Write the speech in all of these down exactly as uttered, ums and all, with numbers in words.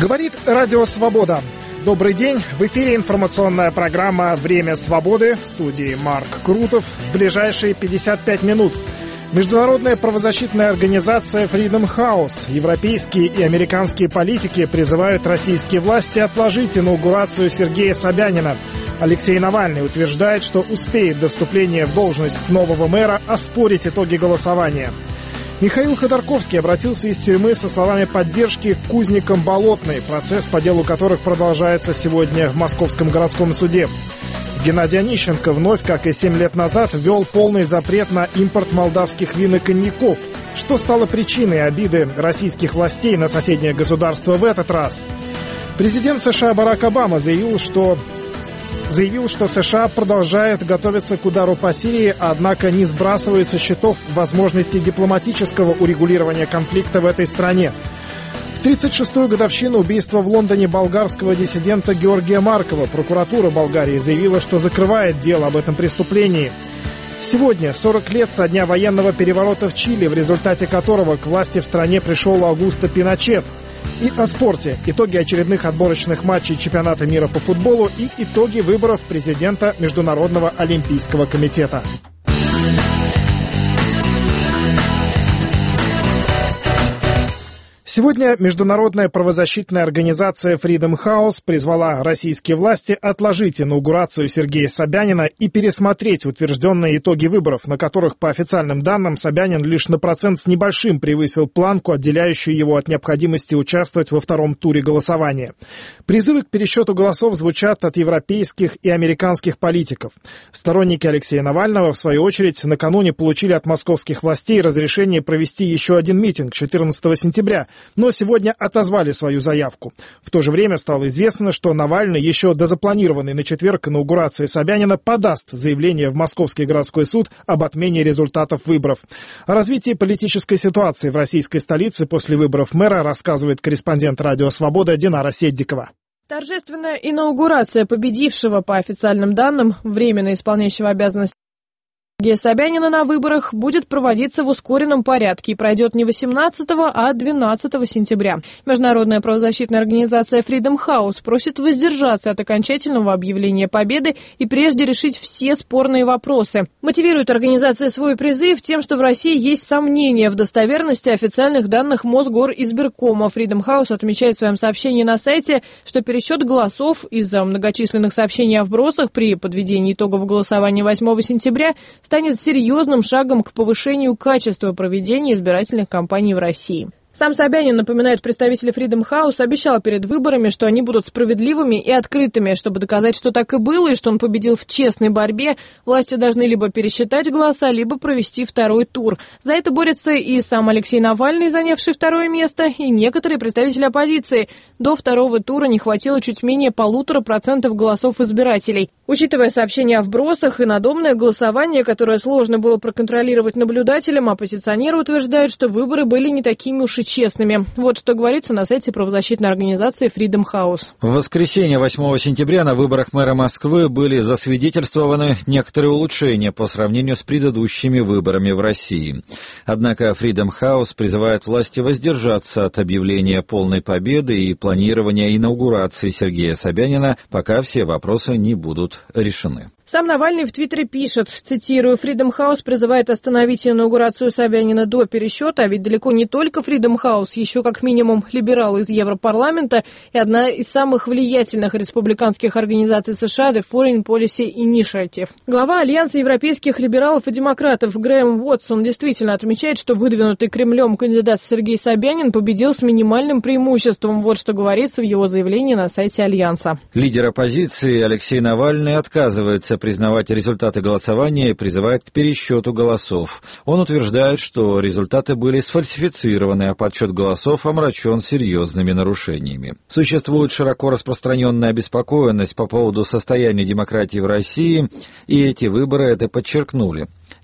Говорит Радио Свобода. Добрый день. В эфире информационная программа «Время свободы». В студии Марк Крутов. В ближайшие пятьдесят пять минут. Международная правозащитная организация Freedom House, европейские и американские политики призывают российские власти отложить инаугурацию Сергея Собянина. Алексей Навальный утверждает, что успеет до вступления в должность нового мэра оспорить итоги голосования. Михаил Ходорковский обратился из тюрьмы со словами поддержки к узникам Болотной, процесс по делу которых продолжается сегодня в Московском городском суде. Геннадий Онищенко вновь, как и семь лет назад, ввел полный запрет на импорт молдавских вин и коньяков. Что стало причиной обиды российских властей на соседнее государство в этот раз? Президент США Барак Обама заявил, что... Заявил, что США продолжает готовиться к удару по Сирии, однако не сбрасывает со счетов возможности дипломатического урегулирования конфликта в этой стране. В тридцать шестую годовщину убийства в Лондоне болгарского диссидента Георгия Маркова прокуратура Болгарии заявила, что закрывает дело об этом преступлении. Сегодня сорок лет со дня военного переворота в Чили, в результате которого к власти в стране пришел Аугусто Пиночет. И о спорте. Итоги очередных отборочных матчей чемпионата мира по футболу и итоги выборов президента Международного олимпийского комитета. Сегодня международная правозащитная организация Freedom House призвала российские власти отложить инаугурацию Сергея Собянина и пересмотреть утвержденные итоги выборов, на которых, по официальным данным, Собянин лишь на процент с небольшим превысил планку, отделяющую его от необходимости участвовать во втором туре голосования. Призывы к пересчету голосов звучат от европейских и американских политиков. Сторонники Алексея Навального, в свою очередь, накануне получили от московских властей разрешение провести еще один митинг четырнадцатого сентября, но сегодня отозвали свою заявку. В то же время стало известно, что Навальный еще до запланированной на четверг инаугурации Собянина подаст заявление в Московский городской суд об отмене результатов выборов. О развитии политической ситуации в российской столице после выборов мэра рассказывает корреспондент Радио Свобода Динара Седдикова. Торжественная инаугурация победившего, по официальным данным, временно исполняющего обязанности Сергея Собянина на выборах будет проводиться в ускоренном порядке и пройдет не восемнадцатого, а двенадцатого сентября. Международная правозащитная организация Freedom House просит воздержаться от окончательного объявления победы и прежде решить все спорные вопросы. Мотивирует организация свой призыв тем, что в России есть сомнения в достоверности официальных данных Мосгоризбиркома. Freedom House отмечает в своем сообщении на сайте, что пересчет голосов из-за многочисленных сообщений о вбросах при подведении итогов голосования восьмого сентября станет серьезным шагом к повышению качества проведения избирательных кампаний в России. Сам Собянин, напоминает представитель Freedom House, обещал перед выборами, что они будут справедливыми и открытыми. Чтобы доказать, что так и было, и что он победил в честной борьбе, власти должны либо пересчитать голоса, либо провести второй тур. За это борется и сам Алексей Навальный, занявший второе место, и некоторые представители оппозиции. До второго тура не хватило чуть менее полутора процентов голосов избирателей. Учитывая сообщения о вбросах и надомное голосование, которое сложно было проконтролировать наблюдателям, оппозиционеры утверждают, что выборы были не такими уж и честными. Вот что говорится на сайте правозащитной организации Freedom House. В воскресенье восьмого сентября на выборах мэра Москвы были засвидетельствованы некоторые улучшения по сравнению с предыдущими выборами в России. Однако Freedom House призывает власти воздержаться от объявления полной победы и планирования инаугурации Сергея Собянина, пока все вопросы не будут решены. Сам Навальный в Твиттере пишет, цитирую, «Freedom House призывает остановить инаугурацию Собянина до пересчета, а ведь далеко не только Freedom House, еще как минимум либералы из Европарламента и одна из самых влиятельных республиканских организаций США The Foreign Policy Initiative». Глава Альянса европейских либералов и демократов Грэм Уотсон действительно отмечает, что выдвинутый Кремлем кандидат Сергей Собянин победил с минимальным преимуществом. Вот что говорится в его заявлении на сайте Альянса. Лидер оппозиции Алексей Навальный отказывается признавать результаты голосования и призывает к пересчету голосов. Он утверждает, что результаты были сфальсифицированы, а подсчет голосов омрачен серьезными нарушениями. Существует широко распространенная обеспокоенность по поводу состояния демократии в России, и эти выборы это подчеркнули.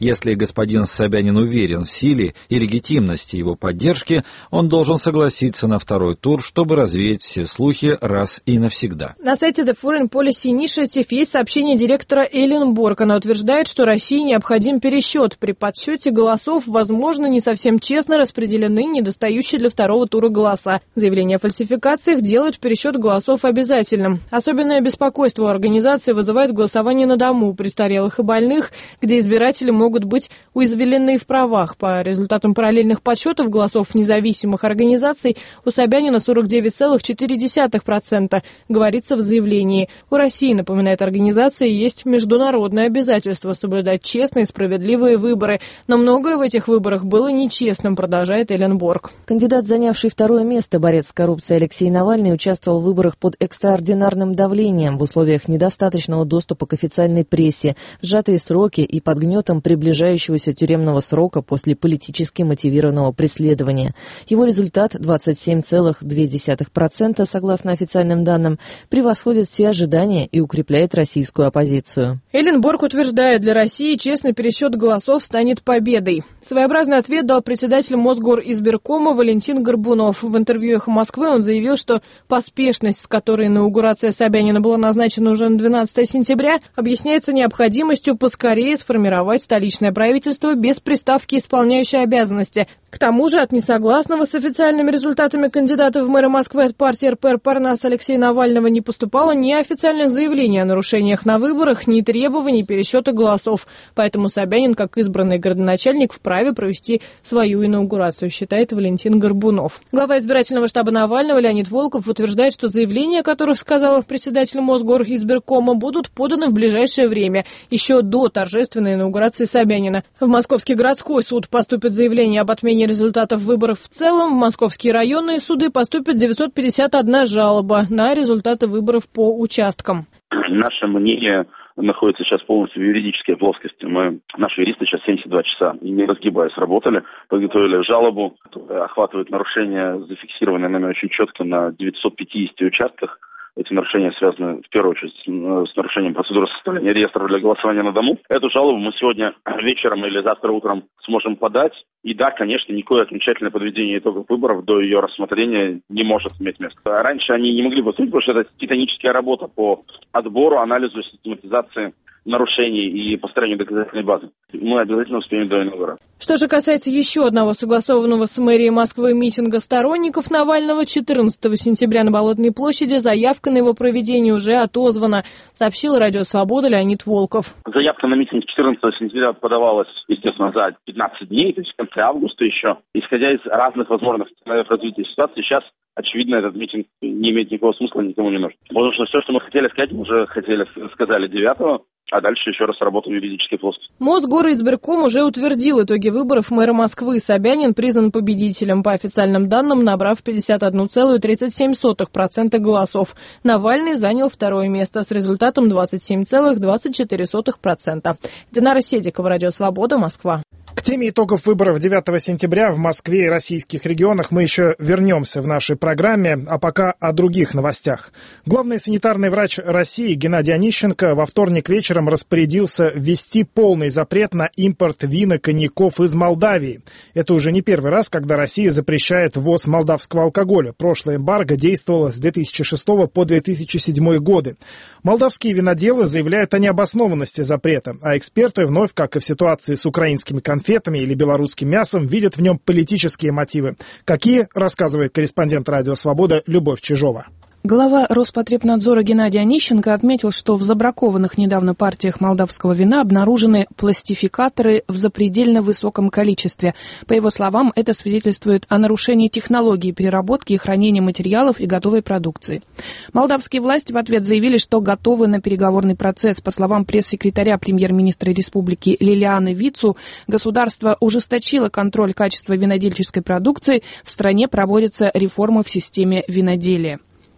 Если господин Собянин уверен в силе и легитимности его поддержки, он должен согласиться на второй тур, чтобы развеять все слухи раз и навсегда. На сайте The Foreign Policy Initiative есть сообщение директора Эллен Борг. Она утверждает, что России необходим пересчет. При подсчете голосов, возможно, не совсем честно распределены недостающие для второго тура голоса. Заявления о фальсификациях делают пересчет голосов обязательным. Особенное беспокойство у организации вызывает голосование на дому у престарелых и больных, где избиратели могут быть уязвлены в правах. По результатам параллельных подсчетов голосов независимых организаций у Собянина сорок девять целых четыре десятых процента, говорится в заявлении. У России, напоминает организация, есть международное обязательство соблюдать честные и справедливые выборы. Но многое в этих выборах было нечестным, продолжает Эллен Борг. Кандидат, занявший второе место, борец с коррупцией Алексей Навальный, участвовал в выборах под экстраординарным давлением в условиях недостаточного доступа к официальной прессе, в сжатые сроки и под гнетом приближающегося тюремного срока после политически мотивированного преследования. Его результат двадцать семь целых две десятых процента, согласно официальным данным, превосходит все ожидания и укрепляет российскую оппозицию. Эллен Борг утверждает, для России честный пересчет голосов станет победой. Своеобразный ответ дал председатель Мосгоризбиркома Валентин Горбунов. В интервью «Эхо Москвы» он заявил, что поспешность, с которой инаугурация Собянина была назначена уже на двенадцатое сентября, объясняется необходимостью поскорее сформировать столичное правительство без приставки «исполняющей обязанности». К тому же от несогласного с официальными результатами кандидата в мэра Москвы от партии эр пэ эр Парнас Алексея Навального не поступало ни официальных заявлений о нарушениях на выборах, ни требований пересчета голосов. Поэтому Собянин, как избранный градоначальник, вправе провести свою инаугурацию, считает Валентин Горбунов. Глава избирательного штаба Навального Леонид Волков утверждает, что заявления, о которых сказал председатель Мосгоризбиркома, будут поданы в ближайшее время, еще до торжественной инаугурации Собянина. В Московский городской суд поступит заявление об отмене результатов выборов в целом. В московские районные суды поступит девятьсот пятьдесят одна жалоба на результаты выборов по участкам. Наше мнение находится сейчас полностью в юридической плоскости. Мы, наши юристы сейчас семьдесят два часа, не разгибаясь, работали, подготовили жалобу, которая охватывает нарушения, зафиксированные нами очень четко на девятьсот пятидесяти участках. Эти нарушения связаны, в первую очередь, с нарушением процедуры составления реестра для голосования на дому. Эту жалобу мы сегодня вечером или завтра утром сможем подать. И да, конечно, никакое окончательное подведение итогов выборов до ее рассмотрения не может иметь места. Раньше они не могли бы быть, потому что это титаническая работа по отбору, анализу, систематизации нарушений и построению доказательной базы. Мы обязательно успеем до инаугурации. Что же касается еще одного согласованного с мэрией Москвы митинга сторонников Навального, четырнадцатого сентября на Болотной площади заявка на его проведение уже отозвана, сообщил Радио Свобода Леонид Волков. Заявка на митинг четырнадцатого сентября подавалась, естественно, за пятнадцать дней, то есть в конце августа еще. Исходя из разных возможных сценариев развития ситуации, сейчас, очевидно, этот митинг не имеет никакого смысла, никому не нужен. Потому что все, что мы хотели сказать, мы уже хотели сказали девятого. А дальше еще раз работаем в юридической плоскости. Мосгоризбирком уже утвердил итоги выборов мэра Москвы. Собянин признан победителем, по официальным данным, набрав пятьдесят одна целая тридцать семь сотых процента голосов. Навальный занял второе место с результатом двадцать семь целых двадцать четыре сотых процента. Динара Седикова, Радио Свобода, Москва. К теме итогов выборов девятого сентября в Москве и российских регионах мы еще вернемся в нашей программе, а пока о других новостях. Главный санитарный врач России Геннадий Онищенко во вторник вечером распорядился ввести полный запрет на импорт вин и коньяков из Молдавии. Это уже не первый раз, когда Россия запрещает ввоз молдавского алкоголя. Прошлая эмбарго действовала с две тысячи шестого по две тысячи седьмой годы. Молдавские виноделы заявляют о необоснованности запрета, а эксперты вновь, как и в ситуации с украинскими конфетами, конфетами или белорусским мясом, видят в нем политические мотивы. Какие, рассказывает корреспондент Радио Свобода Любовь Чижова. Глава Роспотребнадзора Геннадий Онищенко отметил, что в забракованных недавно партиях молдавского вина обнаружены пластификаторы в запредельно высоком количестве. По его словам, это свидетельствует о нарушении технологии переработки и хранения материалов и готовой продукции. Молдавские власти в ответ заявили, что готовы на переговорный процесс. По словам пресс-секретаря премьер-министра республики Лилианы Вицу, государство ужесточило контроль качества винодельческой продукции. В стране проводится реформа в системе виноделия.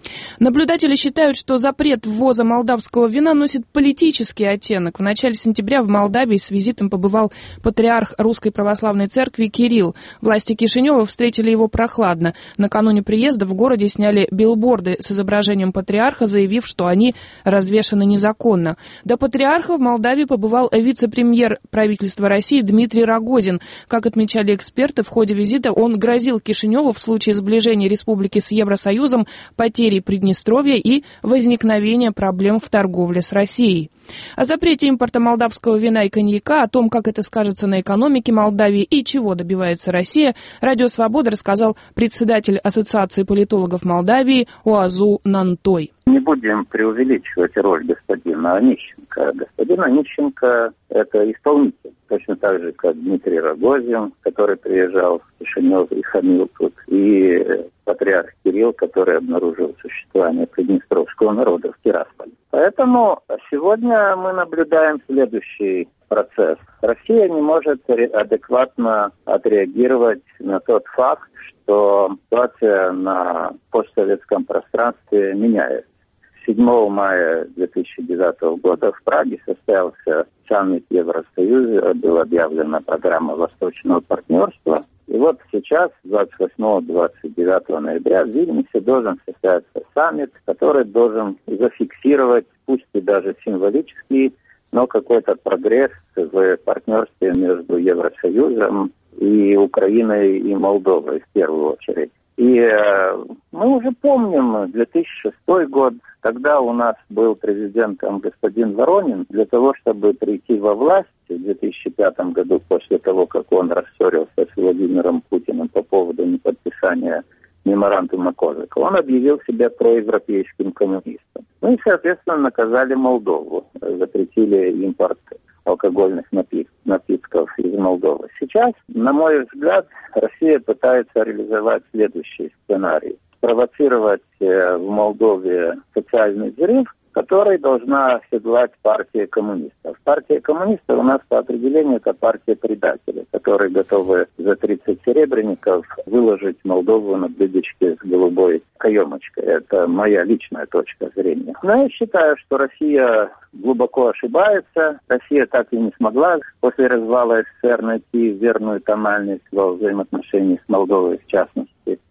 Наблюдатели считают, что запрет ввоза молдавского вина носит политический оттенок. В начале сентября в Молдавии с визитом побывал патриарх Русской Православной Церкви Кирилл. Власти Кишинева встретили его прохладно. Накануне приезда в городе сняли билборды с изображением патриарха, заявив, что они развешаны незаконно. До патриарха в Молдавии побывал вице-премьер правительства России Дмитрий Рогозин. Как отмечали эксперты, в ходе визита он грозил Кишиневу в случае сближения республики с Евросоюзом потерей Приднестровья и возникновения проблем в торговле с Россией. О запрете импорта молдавского вина и коньяка, о том, как это скажется на экономике Молдавии и чего добивается Россия, Радио Свобода рассказал председатель Ассоциации политологов Молдавии Оазу Нантой. Не будем преувеличивать роль господина Онищенко. Господин Онищенко – это исполнитель. Точно так же, как Дмитрий Рогозин, который приезжал в Кишинев и хамил тут, и патриарх Кирилл, который обнаружил существование приднестровского народа в Тирасполе. Поэтому сегодня мы наблюдаем следующий процесс. Россия не может адекватно отреагировать на тот факт, что ситуация на постсоветском пространстве меняется. седьмого мая две тысячи девятого года в Праге состоялся саммит Евросоюза, была объявлена программа Восточного партнерства. И вот сейчас, двадцать восьмого — двадцать девятого ноября, в Вильнюсе должен состояться саммит, который должен зафиксировать, пусть и даже символический, но какой-то прогресс в партнерстве между Евросоюзом и Украиной и Молдовой в первую очередь. И э, мы уже помним две тысячи шестой год, когда у нас был президентом господин Воронин, для того, чтобы прийти во власть в две тысячи пятом году, после того, как он рассорился с Владимиром Путиным по поводу неподписания меморандума Козака, он объявил себя проевропейским коммунистом. Ну и, соответственно, наказали Молдову, запретили импорт алкогольных напит- напитков из Молдовы. Сейчас, на мой взгляд, Россия пытается реализовать следующий сценарий. Спровоцировать э, в Молдове социальный взрыв, который должна оседлать партия коммунистов. Партия коммунистов у нас по определению это партия предателей, которые готовы за тридцать серебряников выложить Молдову на блюдечке с голубой каемочкой. Это моя личная точка зрения. Но я считаю, что Россия глубоко ошибается. Россия так и не смогла после развала СССР найти верную тональность во взаимоотношениях с Молдовой в частности.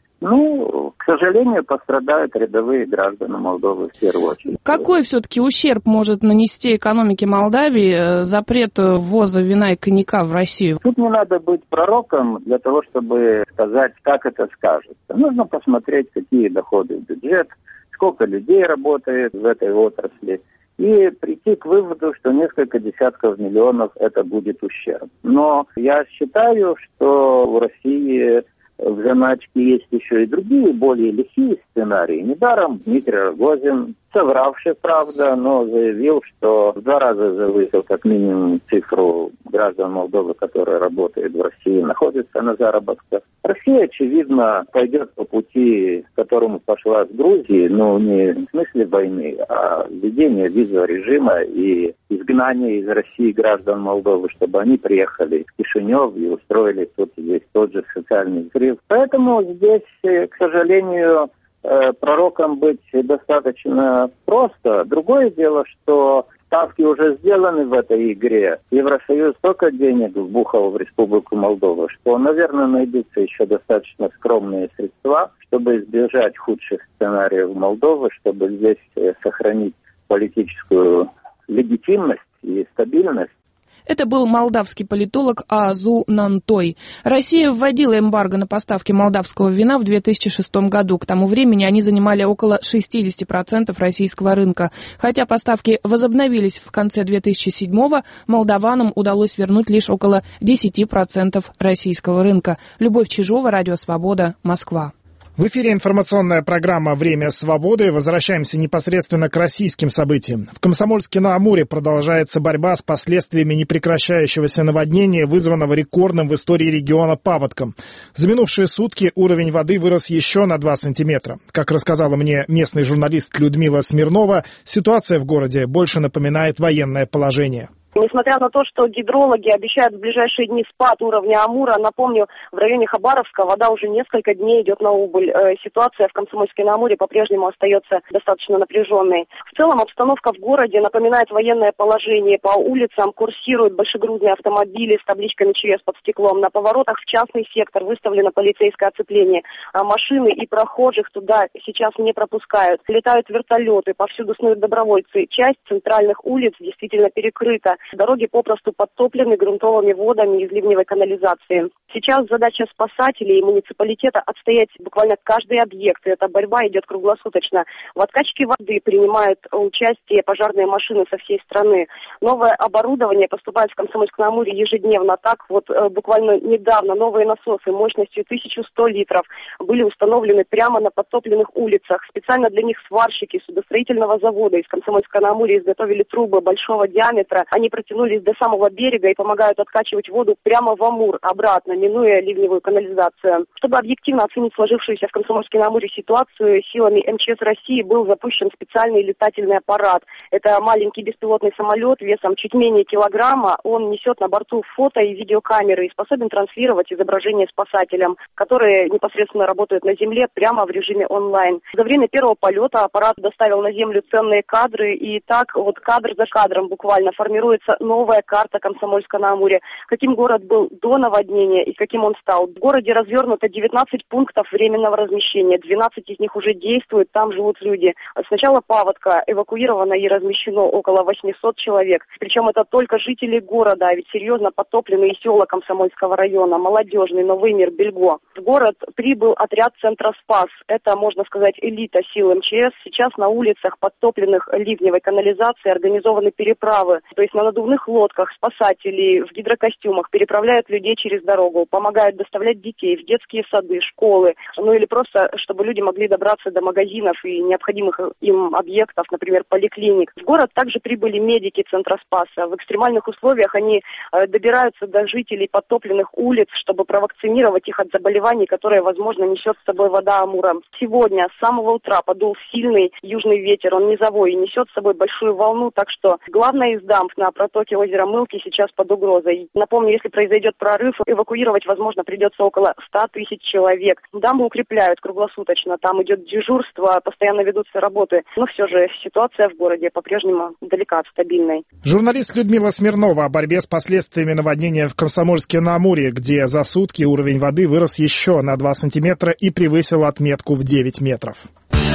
Ну, к сожалению, пострадают рядовые граждане Молдовы в первую очередь. Какой все-таки ущерб может нанести экономике Молдавии запрет ввоза вина и коньяка в Россию? Тут не надо быть пророком для того, чтобы сказать, как это скажется. Нужно посмотреть, какие доходы в бюджет, сколько людей работает в этой отрасли, и прийти к выводу, что несколько десятков миллионов это будет ущерб. Но я считаю, что у России в заначке есть еще и другие, более лихие сценарии. Недаром Дмитрий Рогозин, совравший, правда, но заявил, что в два раза завысил как минимум цифру граждан Молдовы, которые работают в России, находятся на заработках. Россия, очевидно, пойдет по пути, к которому пошла с Грузией, но не в смысле войны, а введение визового режима и изгнание из России граждан Молдовы, чтобы они приехали в Кишинев и устроили тут здесь тот же социальный взрыв. Поэтому здесь, к сожалению, пророком быть достаточно просто. Другое дело, что ставки уже сделаны в этой игре. Евросоюз столько денег вбухал в Республику Молдова, что, наверное, найдутся еще достаточно скромные средства, чтобы избежать худших сценариев Молдовы, чтобы здесь сохранить политическую легитимность и стабильность. Это был молдавский политолог Оазу Нантой. Россия вводила эмбарго на поставки молдавского вина в две тысячи шестом году. К тому времени они занимали около шестьдесят процентов российского рынка. Хотя поставки возобновились в конце две тысячи седьмого, молдаванам удалось вернуть лишь около десять процентов российского рынка. Любовь Чижова, Радио Свобода, Москва. В эфире информационная программа «Время свободы». Возвращаемся непосредственно к российским событиям. В Комсомольске-на-Амуре продолжается борьба с последствиями непрекращающегося наводнения, вызванного рекордным в истории региона паводком. За минувшие сутки уровень воды вырос еще на два сантиметра. Как рассказала мне местный журналист Людмила Смирнова, ситуация в городе больше напоминает военное положение. Несмотря на то, что гидрологи обещают в ближайшие дни спад уровня Амура, напомню, в районе Хабаровска вода уже несколько дней идет на убыль. Ситуация в Комсомольске-на-Амуре по-прежнему остается достаточно напряженной. В целом обстановка в городе напоминает военное положение. По улицам курсируют большегрузные автомобили с табличками ЧС под стеклом. На поворотах в частный сектор выставлено полицейское оцепление. А машины и прохожих туда сейчас не пропускают. Летают вертолеты, повсюду снуют добровольцы. Часть центральных улиц действительно перекрыта. Дороги попросту подтоплены грунтовыми водами из ливневой канализации. Сейчас задача спасателей и муниципалитета отстоять буквально каждый объект. И эта борьба идет круглосуточно. В откачке воды принимают участие пожарные машины со всей страны. Новое оборудование поступает в Комсомольск-на-Амуре ежедневно. Так вот буквально недавно новые насосы мощностью тысяча сто литров были установлены прямо на подтопленных улицах. Специально для них сварщики судостроительного завода из Комсомольска-на-Амуре изготовили трубы большого диаметра. Они протянулись до самого берега и помогают откачивать воду прямо в Амур, обратно, минуя ливневую канализацию. Чтобы объективно оценить сложившуюся в Комсомольске-на-Амуре ситуацию, силами эм че эс России был запущен специальный летательный аппарат. Это маленький беспилотный самолет весом чуть менее килограмма. Он несет на борту фото и видеокамеры и способен транслировать изображение спасателям, которые непосредственно работают на земле прямо в режиме онлайн. За время первого полета аппарат доставил на землю ценные кадры, и так вот кадр за кадром буквально формируется новая карта Комсомольска-на-Амуре. Каким город был до наводнения и каким он стал. В городе развернуто девятнадцать пунктов временного размещения. двенадцать из них уже действуют, там живут люди. С начала паводка эвакуировано и размещено около восемьсот человек. Причем это только жители города, а ведь серьезно подтопленные села Комсомольского района, Молодежный, Новый Мир, Бельго. В город прибыл отряд Центра Спас. Это, можно сказать, элита сил эм че эс. Сейчас на улицах, подтопленных ливневой канализацией, организованы переправы. То есть на надувных лодках спасатели в гидрокостюмах переправляют людей через дорогу, помогают доставлять детей в детские сады, школы, ну или просто, чтобы люди могли добраться до магазинов и необходимых им объектов, например, поликлиник. В город также прибыли медики Центра Спаса. В экстремальных условиях они добираются до жителей подтопленных улиц, чтобы провакцинировать их от заболеваний, которые, возможно, несет с собой вода Амура. Сегодня с самого утра подул сильный южный ветер, он низовой и несет с собой большую волну, так что главная из дамб на протоке озера Мылки сейчас под угрозой. Напомню, если произойдет прорыв, эвакуировать, возможно, придется около ста тысяч человек. Дамбы укрепляют круглосуточно, там идет дежурство, постоянно ведутся работы. Но все же ситуация в городе по-прежнему далека от стабильной. Журналист Людмила Смирнова о борьбе с последствиями наводнения в Комсомольске-на-Амуре, где за сутки уровень воды вырос еще на два сантиметра и превысил отметку в девять метров.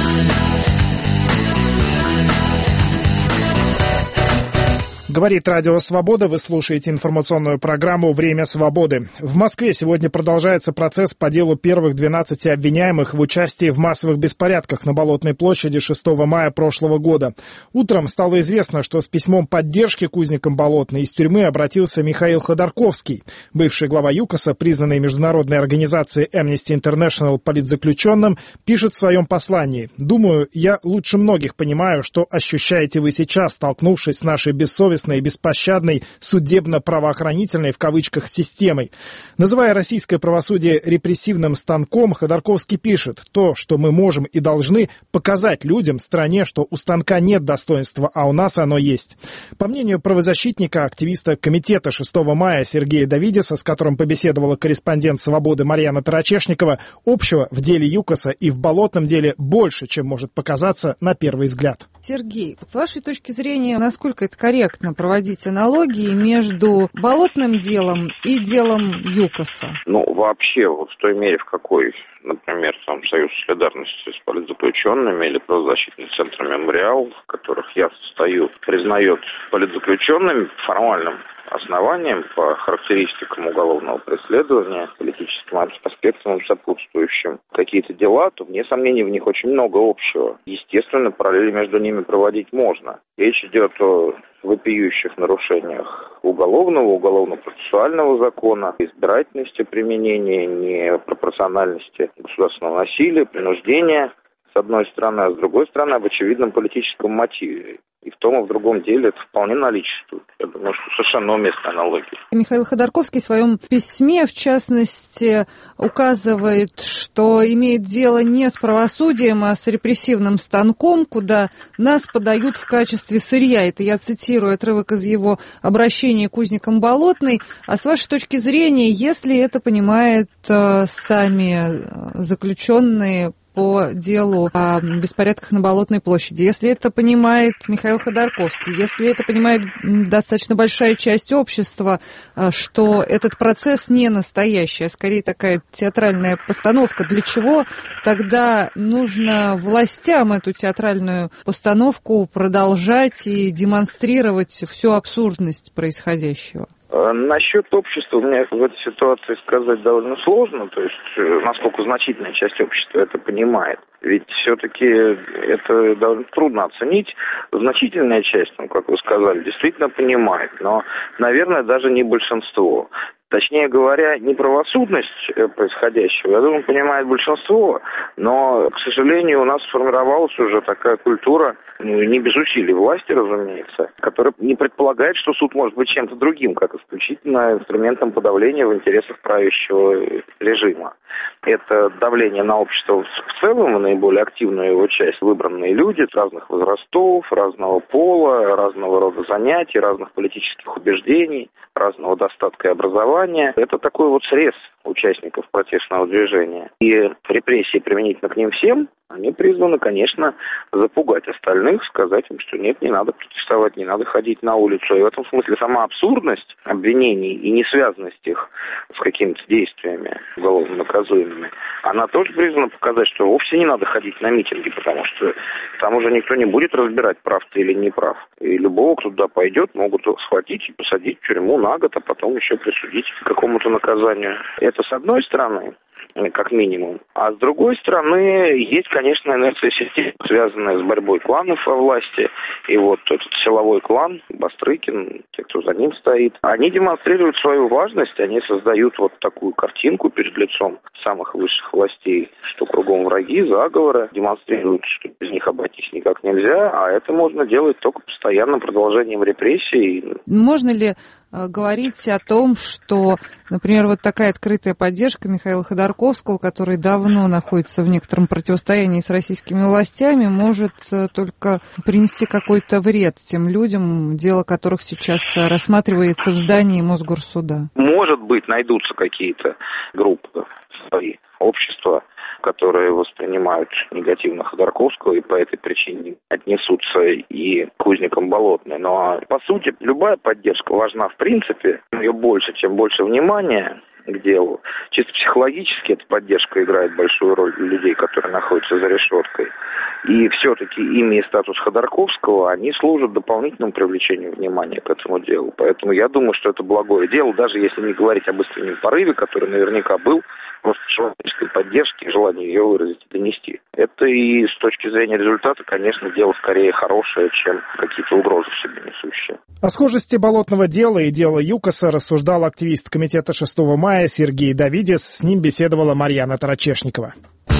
Говорит Радио Свобода, вы слушаете информационную программу «Время свободы». В Москве сегодня продолжается процесс по делу первых двенадцати обвиняемых в участии в массовых беспорядках на Болотной площади шестого мая прошлого года. Утром стало известно, что с письмом поддержки к узникам Болотной из тюрьмы обратился Михаил Ходорковский. Бывший глава ЮКОСа, признанный международной организацией Amnesty International политзаключенным, пишет в своем послании: «Думаю, я лучше многих понимаю, что ощущаете вы сейчас, столкнувшись с нашей бессовестной и беспощадной судебно-правоохранительной в кавычках системой». Называя российское правосудие репрессивным станком, Ходорковский пишет: «То, что мы можем и должны показать людям, стране, что у станка нет достоинства, а у нас оно есть». По мнению правозащитника, активиста комитета шестого мая Сергея Давидеса, с которым побеседовала корреспондент «Свободы» Марьяна Тарачешникова, общего в деле ЮКОСа и в Болотном деле больше, чем может показаться на первый взгляд. Сергей, вот с вашей точки зрения, насколько это корректно проводить аналогии между Болотным делом и делом ЮКОСа? Ну, вообще, вот в той мере, в какой, например, там Союз солидарности с политзаключенными или правозащитный центр «Мемориал», в которых я состою, признает политзаключенными формальным основанием по характеристикам уголовного преследования, политическим аспектам сопутствующим какие-то дела, то, вне сомнений, в них очень много общего. Естественно, параллели между ними проводить можно. Речь идет о вопиющих нарушениях уголовного, уголовно-процессуального закона, избирательности применения, непропорциональности государственного насилия, принуждения, с одной стороны, а с другой стороны, об очевидном политическом мотиве. И в том и в другом деле это вполне наличествует. Я думаю, что совершенно уместная аналогия. Михаил Ходорковский в своем письме, в частности, указывает, что имеет дело не с правосудием, а с репрессивным станком, куда нас подают в качестве сырья. Это я цитирую отрывок из его обращения к узникам Болотной. А с вашей точки зрения, если это понимают э, сами заключенные по делу о беспорядках на Болотной площади, если это понимает Михаил Ходорковский, если это понимает достаточно большая часть общества, что этот процесс не настоящий, а скорее такая театральная постановка, для чего тогда нужно властям эту театральную постановку продолжать и демонстрировать всю абсурдность происходящего? Насчет общества мне в этой ситуации сказать довольно сложно, то есть насколько значительная часть общества это понимает. Ведь все-таки это довольно трудно оценить. Значительная часть, ну, как вы сказали, действительно понимает, но, наверное, даже не большинство. Точнее говоря, неправосудность происходящего, я думаю, понимает большинство, но, к сожалению, у нас сформировалась уже такая культура, ну, не без усилий власти, разумеется, которая не предполагает, что суд может быть чем-то другим, как исключительно инструментом подавления в интересах правящего режима. Это давление на общество в целом, и наиболее активную его часть выбранные люди разных возрастов, разного пола, разного рода занятий, разных политических убеждений, разного достатка и образования. Это такой вот срез участников протестного движения. И репрессии применительно к ним всем, они призваны, конечно, запугать остальных, сказать им, что нет, не надо протестовать, не надо ходить на улицу. И в этом смысле сама абсурдность обвинений и несвязанность их с какими-то действиями уголовно наказуемыми, она тоже призвана показать, что вовсе не надо ходить на митинги, потому что там уже никто не будет разбирать, прав ты или не прав. И любого, кто туда пойдет, могут схватить и посадить в тюрьму на год, а потом еще присудить к какому-то наказанию. Это с одной стороны, как минимум. А с другой стороны, есть, конечно, инерция системы, связанная с борьбой кланов во власти. И вот этот силовой клан, Бастрыкин, те, кто за ним стоит, они демонстрируют свою важность, они создают вот такую картинку перед лицом самых высших властей, что кругом враги, заговоры, демонстрируют, что без них обойтись никак нельзя, а это можно делать только постоянным продолжением репрессий. Можно ли говорить о том, что, например, вот такая открытая поддержка Михаила Ходорковского, который давно находится в некотором противостоянии с российскими властями, может только принести какой-то вред тем людям, дело которых сейчас рассматривается в здании Мосгорсуда? Может быть, найдутся какие-то группы, свои общества, которые воспринимают негативно Ходорковского и по этой причине отнесутся и к узникам Болотной. Но, по сути, любая поддержка важна в принципе. Ее больше, чем больше внимания к делу. Чисто психологически эта поддержка играет большую роль для людей, которые находятся за решеткой. И все-таки имя и статус Ходорковского, они служат дополнительному привлечению внимания к этому делу. Поэтому я думаю, что это благое дело, даже если не говорить об искреннем порыве, который наверняка был, просто человеческой поддержки и желание ее выразить и донести. Это и с точки зрения результата, конечно, дело скорее хорошее, чем какие-то угрозы в себе несущие. О схожести Болотного дела и дела ЮКОСа рассуждал активист комитета шестого мая Сергей Давидис. С ним беседовала Марьяна Тарачешникова.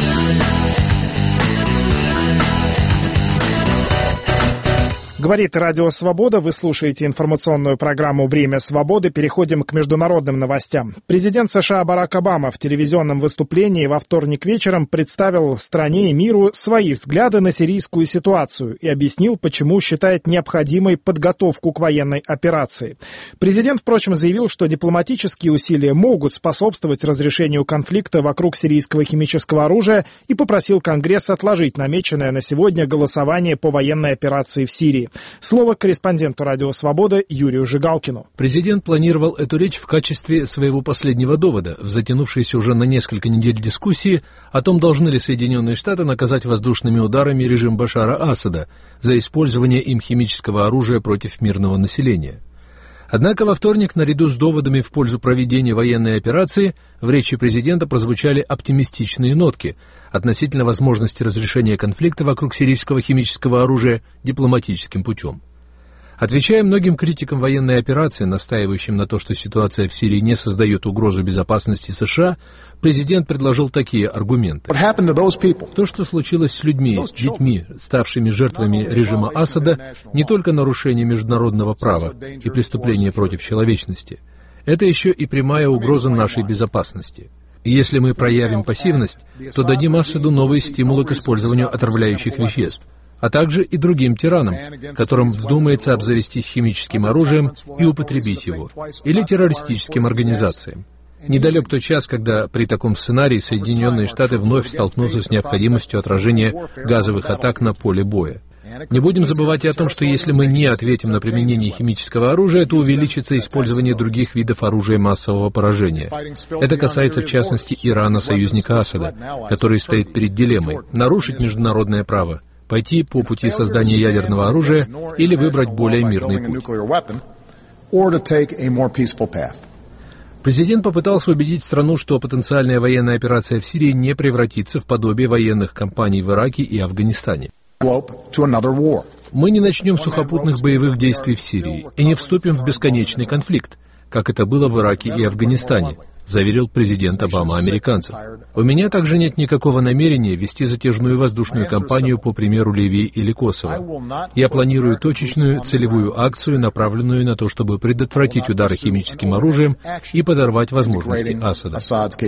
Говорит Радио Свобода. Вы слушаете информационную программу «Время свободы». Переходим к международным новостям. Президент США Барак Обама в телевизионном выступлении во вторник вечером представил стране и миру свои взгляды на сирийскую ситуацию и объяснил, почему считает необходимой подготовку к военной операции. Президент, впрочем, заявил, что дипломатические усилия могут способствовать разрешению конфликта вокруг сирийского химического оружия и попросил Конгресс отложить намеченное на сегодня голосование по военной операции в Сирии. Слово корреспонденту «Радио Свобода» Юрию Жигалкину. Президент планировал эту речь в качестве своего последнего довода в затянувшейся уже на несколько недель дискуссии о том, должны ли Соединенные Штаты наказать воздушными ударами режим Башара Асада за использование им химического оружия против мирного населения. Однако во вторник, наряду с доводами в пользу проведения военной операции, в речи президента прозвучали оптимистичные нотки относительно возможности разрешения конфликта вокруг сирийского химического оружия дипломатическим путем. Отвечая многим критикам военной операции, настаивающим на то, что ситуация в Сирии не создает угрозу безопасности США, президент предложил такие аргументы. То, что случилось с людьми, детьми, ставшими жертвами режима Асада, не только нарушение международного права и преступление против человечности. Это еще и прямая угроза нашей безопасности. И если мы проявим пассивность, то дадим Асаду новые стимулы к использованию отравляющих веществ, а также и другим тиранам, которым вздумается обзавестись химическим оружием и употребить его, или террористическим организациям. Недалек тот час, когда при таком сценарии Соединенные Штаты вновь столкнутся с необходимостью отражения газовых атак на поле боя. Не будем забывать и о том, что если мы не ответим на применение химического оружия, то увеличится использование других видов оружия массового поражения. Это касается, в частности, Ирана, союзника Асада, который стоит перед дилеммой – нарушить международное право, пойти по пути создания ядерного оружия или выбрать более мирный путь. Президент попытался убедить страну, что потенциальная военная операция в Сирии не превратится в подобие военных кампаний в Ираке и Афганистане. Мы не начнем сухопутных боевых действий в Сирии и не вступим в бесконечный конфликт, как это было в Ираке и Афганистане, заверил президент Обама американцев. У меня также нет никакого намерения вести затяжную воздушную кампанию по примеру Ливии или Косово. Я планирую точечную целевую акцию, направленную на то, чтобы предотвратить удары химическим оружием и подорвать возможности Асада.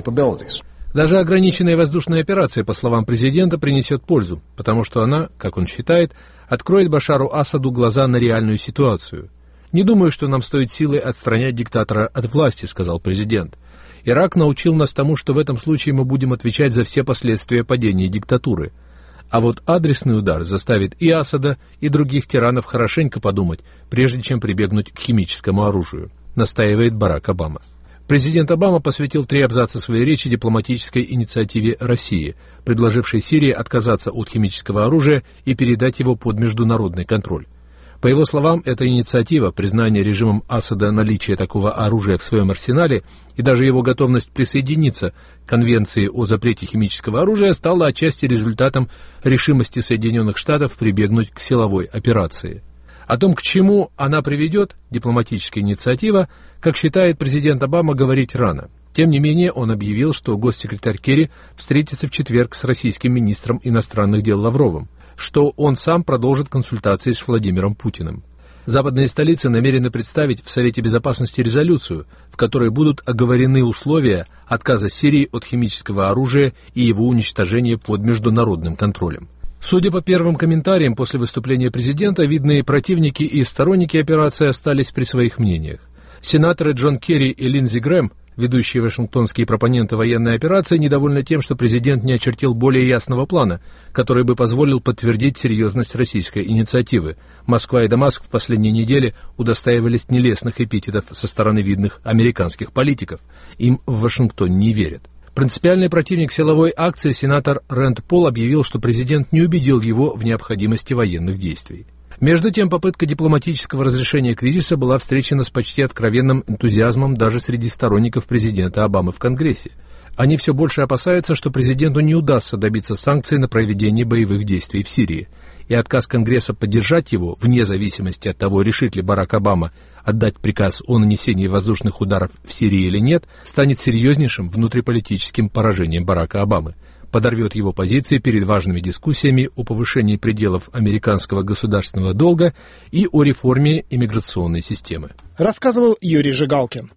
Даже ограниченная воздушная операция, по словам президента, принесет пользу, потому что она, как он считает, откроет Башару Асаду глаза на реальную ситуацию. «Не думаю, что нам стоит силой отстранять диктатора от власти», — сказал президент. «Ирак научил нас тому, что в этом случае мы будем отвечать за все последствия падения диктатуры. А вот адресный удар заставит и Асада, и других тиранов хорошенько подумать, прежде чем прибегнуть к химическому оружию», — настаивает Барак Обама. Президент Обама посвятил три абзаца своей речи дипломатической инициативе России, предложившей Сирии отказаться от химического оружия и передать его под международный контроль. По его словам, эта инициатива, признание режимом Асада наличия такого оружия в своем арсенале и даже его готовность присоединиться к Конвенции о запрете химического оружия стала отчасти результатом решимости Соединенных Штатов прибегнуть к силовой операции. О том, к чему она приведет, дипломатическая инициатива, как считает президент Обама, говорить рано. Тем не менее, он объявил, что госсекретарь Керри встретится в четверг с российским министром иностранных дел Лавровым, что он сам продолжит консультации с Владимиром Путиным. Западные столицы намерены представить в Совете Безопасности резолюцию, в которой будут оговорены условия отказа Сирии от химического оружия и его уничтожения под международным контролем. Судя по первым комментариям после выступления президента, видные противники и сторонники операции остались при своих мнениях. Сенаторы Джон Керри и Линдзи Грэм, ведущие вашингтонские пропоненты военной операции, недовольны тем, что президент не очертил более ясного плана, который бы позволил подтвердить серьезность российской инициативы. Москва и Дамаск в последние недели удостаивались нелестных эпитетов со стороны видных американских политиков. Им в Вашингтоне не верят. Принципиальный противник силовой акции, сенатор Рэнд Пол, объявил, что президент не убедил его в необходимости военных действий. Между тем, попытка дипломатического разрешения кризиса была встречена с почти откровенным энтузиазмом даже среди сторонников президента Обамы в Конгрессе. Они все больше опасаются, что президенту не удастся добиться санкций на проведение боевых действий в Сирии, и отказ Конгресса поддержать его, вне зависимости от того, решит ли Барак Обама отдать приказ о нанесении воздушных ударов в Сирии или нет, станет серьезнейшим внутриполитическим поражением Барака Обамы, подорвет его позиции перед важными дискуссиями о повышении пределов американского государственного долга и о реформе иммиграционной системы. Рассказывал Юрий Жигалкин.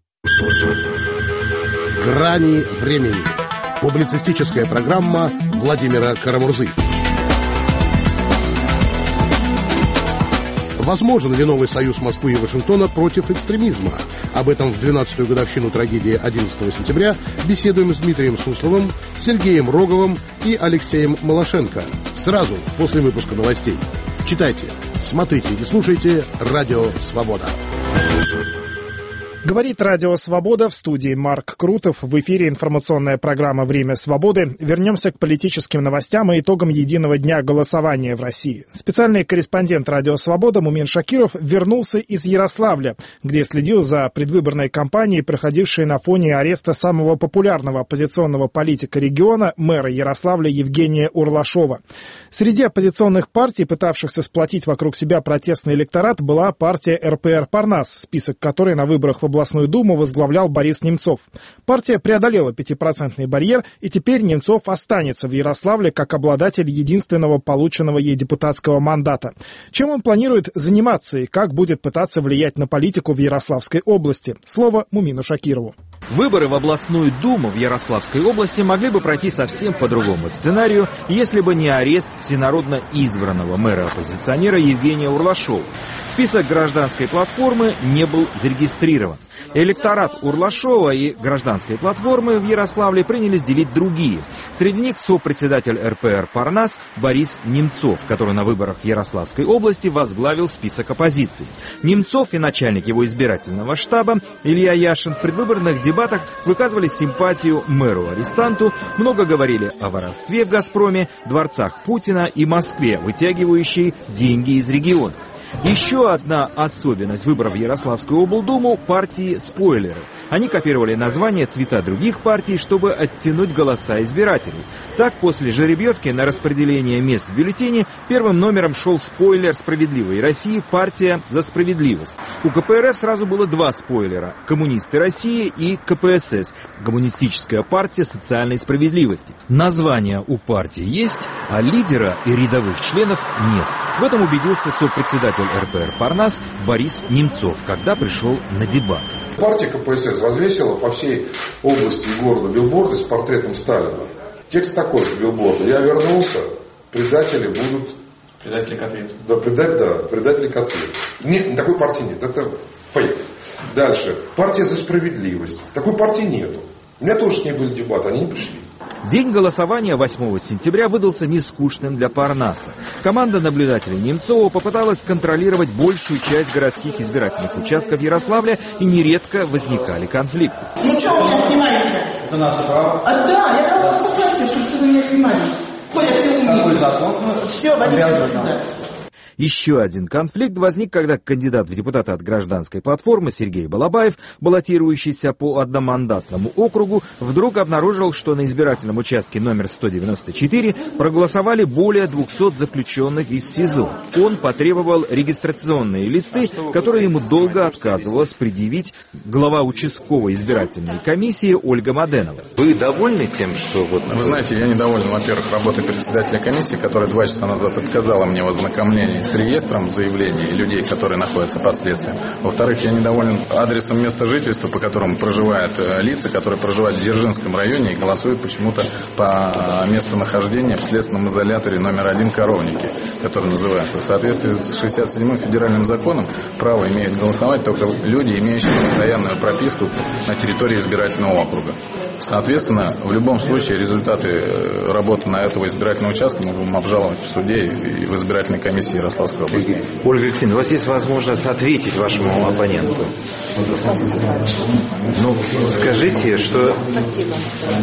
«Грани времени». Публицистическая программа Владимира Карамурзы. Возможен ли новый союз Москвы и Вашингтона против экстремизма? Об этом в двенадцатую годовщину трагедии одиннадцатого сентября беседуем с Дмитрием Сусловым, Сергеем Роговым и Алексеем Малашенко. Сразу после выпуска новостей. Читайте, смотрите и слушайте «Радио Свобода». Говорит Радио Свобода, в студии Марк Крутов. В эфире информационная программа «Время свободы». Вернемся к политическим новостям и итогам единого дня голосования в России. Специальный корреспондент Радио Свобода Мумин Шакиров вернулся из Ярославля, где следил за предвыборной кампанией, проходившей на фоне ареста самого популярного оппозиционного политика региона, мэра Ярославля Евгения Урлашова. Среди оппозиционных партий, пытавшихся сплотить вокруг себя протестный электорат, была партия эр пэ эр «Парнас», список которой на выборах в областную думу возглавлял Борис Немцов. Партия преодолела пятипроцентный барьер, и теперь Немцов останется в Ярославле как обладатель единственного полученного ей депутатского мандата. Чем он планирует заниматься и как будет пытаться влиять на политику в Ярославской области? Слово Мумину Шакирову. Выборы в областную думу в Ярославской области могли бы пройти совсем по другому сценарию, если бы не арест всенародно избранного мэра-оппозиционера Евгения Урлашова. Список гражданской платформы не был зарегистрирован. Электорат Урлашова и гражданской платформы в Ярославле принялись делить другие. Среди них сопредседатель эр пэ эр «Парнас» Борис Немцов, который на выборах в Ярославской области возглавил список оппозиции. Немцов и начальник его избирательного штаба Илья Яшин в предвыборных дебатах выказывали симпатию мэру-арестанту, много говорили о воровстве в «Газпроме», дворцах Путина и Москве, вытягивающей деньги из региона. Еще одна особенность выборов в Ярославскую облдуму – партии «Спойлеры». Они копировали названия, цвета других партий, чтобы оттянуть голоса избирателей. Так, после жеребьевки на распределение мест в бюллетене первым номером шел спойлер «Справедливой России» – партия «За справедливость». У ка пэ эр эф сразу было два спойлера – «Коммунисты России» и ка пэ эс эс – Коммунистическая партия социальной справедливости. Названия у партии есть, а лидера и рядовых членов нет. В этом убедился сопредседатель эр пэ эр «Парнас» Борис Немцов, когда пришел на дебаты. Партия ка пэ эс эс развесила по всей области и города билборды с портретом Сталина. Текст такой с билборда: «Я вернулся, предатели будут...» Предатели к ответу. Да, предать, да, предатели к ответу. Нет, такой партии нет, это фейк. Дальше. Партия за справедливость. Такой партии нету. У меня тоже с ней были дебаты, они не пришли. День голосования восьмого сентября выдался нескучным для Парнаса. Команда наблюдателей Немцова попыталась контролировать большую часть городских избирательных участков Ярославля, и нередко возникали конфликты. Ну что вы меня снимаете? Это наше право. А, да, я дала вам согласие, чтобы вы меня снимали. Коля, ты умник. Какой закон? Все, водите сюда. Еще один конфликт возник, когда кандидат в депутаты от гражданской платформы Сергей Балабаев, баллотирующийся по одномандатному округу, вдруг обнаружил, что на избирательном участке номер сто девяносто четыре проголосовали более двухсот заключенных из СИЗО. Он потребовал регистрационные листы, которые ему долго отказывалась предъявить глава участковой избирательной комиссии Ольга Маденова. Вы довольны тем, что вот... Вы знаете, я недоволен, во-первых, работой председателя комиссии, которая два часа назад отказала мне в ознакомлении с реестром заявлений людей, которые находятся под следствием. Во-вторых, я недоволен адресом места жительства, по которому проживают лица, которые проживают в Дзержинском районе и голосуют почему-то по месту нахождения в следственном изоляторе номер один «Коровники», который называется. В соответствии с шестьдесят седьмым федеральным законом право имеют голосовать только люди, имеющие постоянную прописку на территории избирательного округа. Соответственно, в любом случае результаты работы на этого избирательного участка мы будем обжаловать в суде и в избирательной комиссии Ярославской области. Ольга Алексеевна, у вас есть возможность ответить вашему оппоненту? Спасибо. Ну, скажите, что... Спасибо.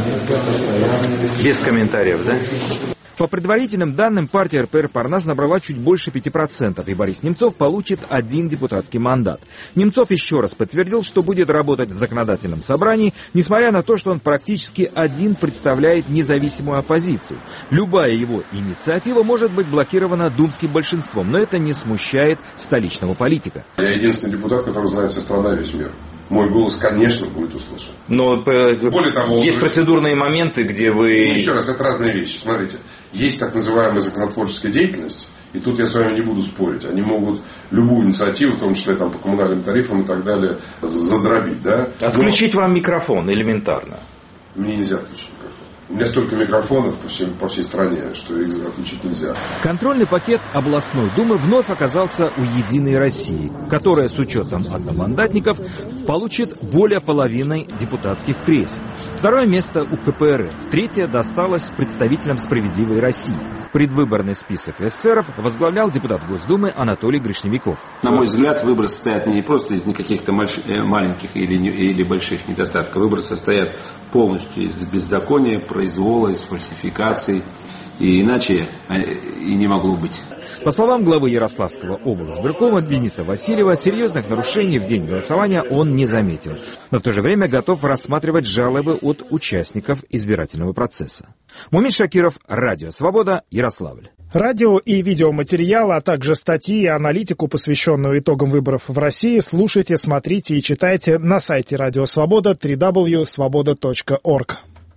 Без комментариев, да? По предварительным данным, партия эр пэ эр «Парнас» набрала чуть больше пяти процентов, и Борис Немцов получит один депутатский мандат. Немцов еще раз подтвердил, что будет работать в законодательном собрании, несмотря на то, что он практически один представляет независимую оппозицию. Любая его инициатива может быть блокирована думским большинством, но это не смущает столичного политика. Я единственный депутат, который знает вся страна, весь мир. Мой голос, конечно, будет услышан. Но более того, есть процедурные моменты, где вы... Ну, еще раз, это разные вещи. Смотрите, есть так называемая законотворческая деятельность, и тут я с вами не буду спорить. Они могут любую инициативу, в том числе там, по коммунальным тарифам и так далее, задробить. Да? Отключить Но... вам микрофон элементарно. Мне нельзя отключить микрофон. У меня столько микрофонов по всей, по всей стране, что их отключить нельзя. Контрольный пакет областной думы вновь оказался у «Единой России», которая с учетом одномандатников получит более половины депутатских кресел. Второе место у ка пэ эр эф, третье досталось представителям «Справедливой России». предвыборный список эсеров возглавлял депутат Госдумы Анатолий Гришневиков. На мой взгляд, выборы состоят не просто из каких-то маленьких или, или больших недостатков. Выборы состоят полностью из беззакония, произвола, из фальсификаций. И иначе и не могло быть. По словам главы Ярославского облсбиркома Дениса Васильева, серьезных нарушений в день голосования он не заметил, но в то же время готов рассматривать жалобы от участников избирательного процесса. Мумин Шакиров, Радио Свобода, Ярославль. Радио и видеоматериалы, а также статьи и аналитику, посвященную итогам выборов в России, слушайте, смотрите и читайте на сайте Радио Свобода дабл ю дабл ю дабл ю точка свобода точка орг.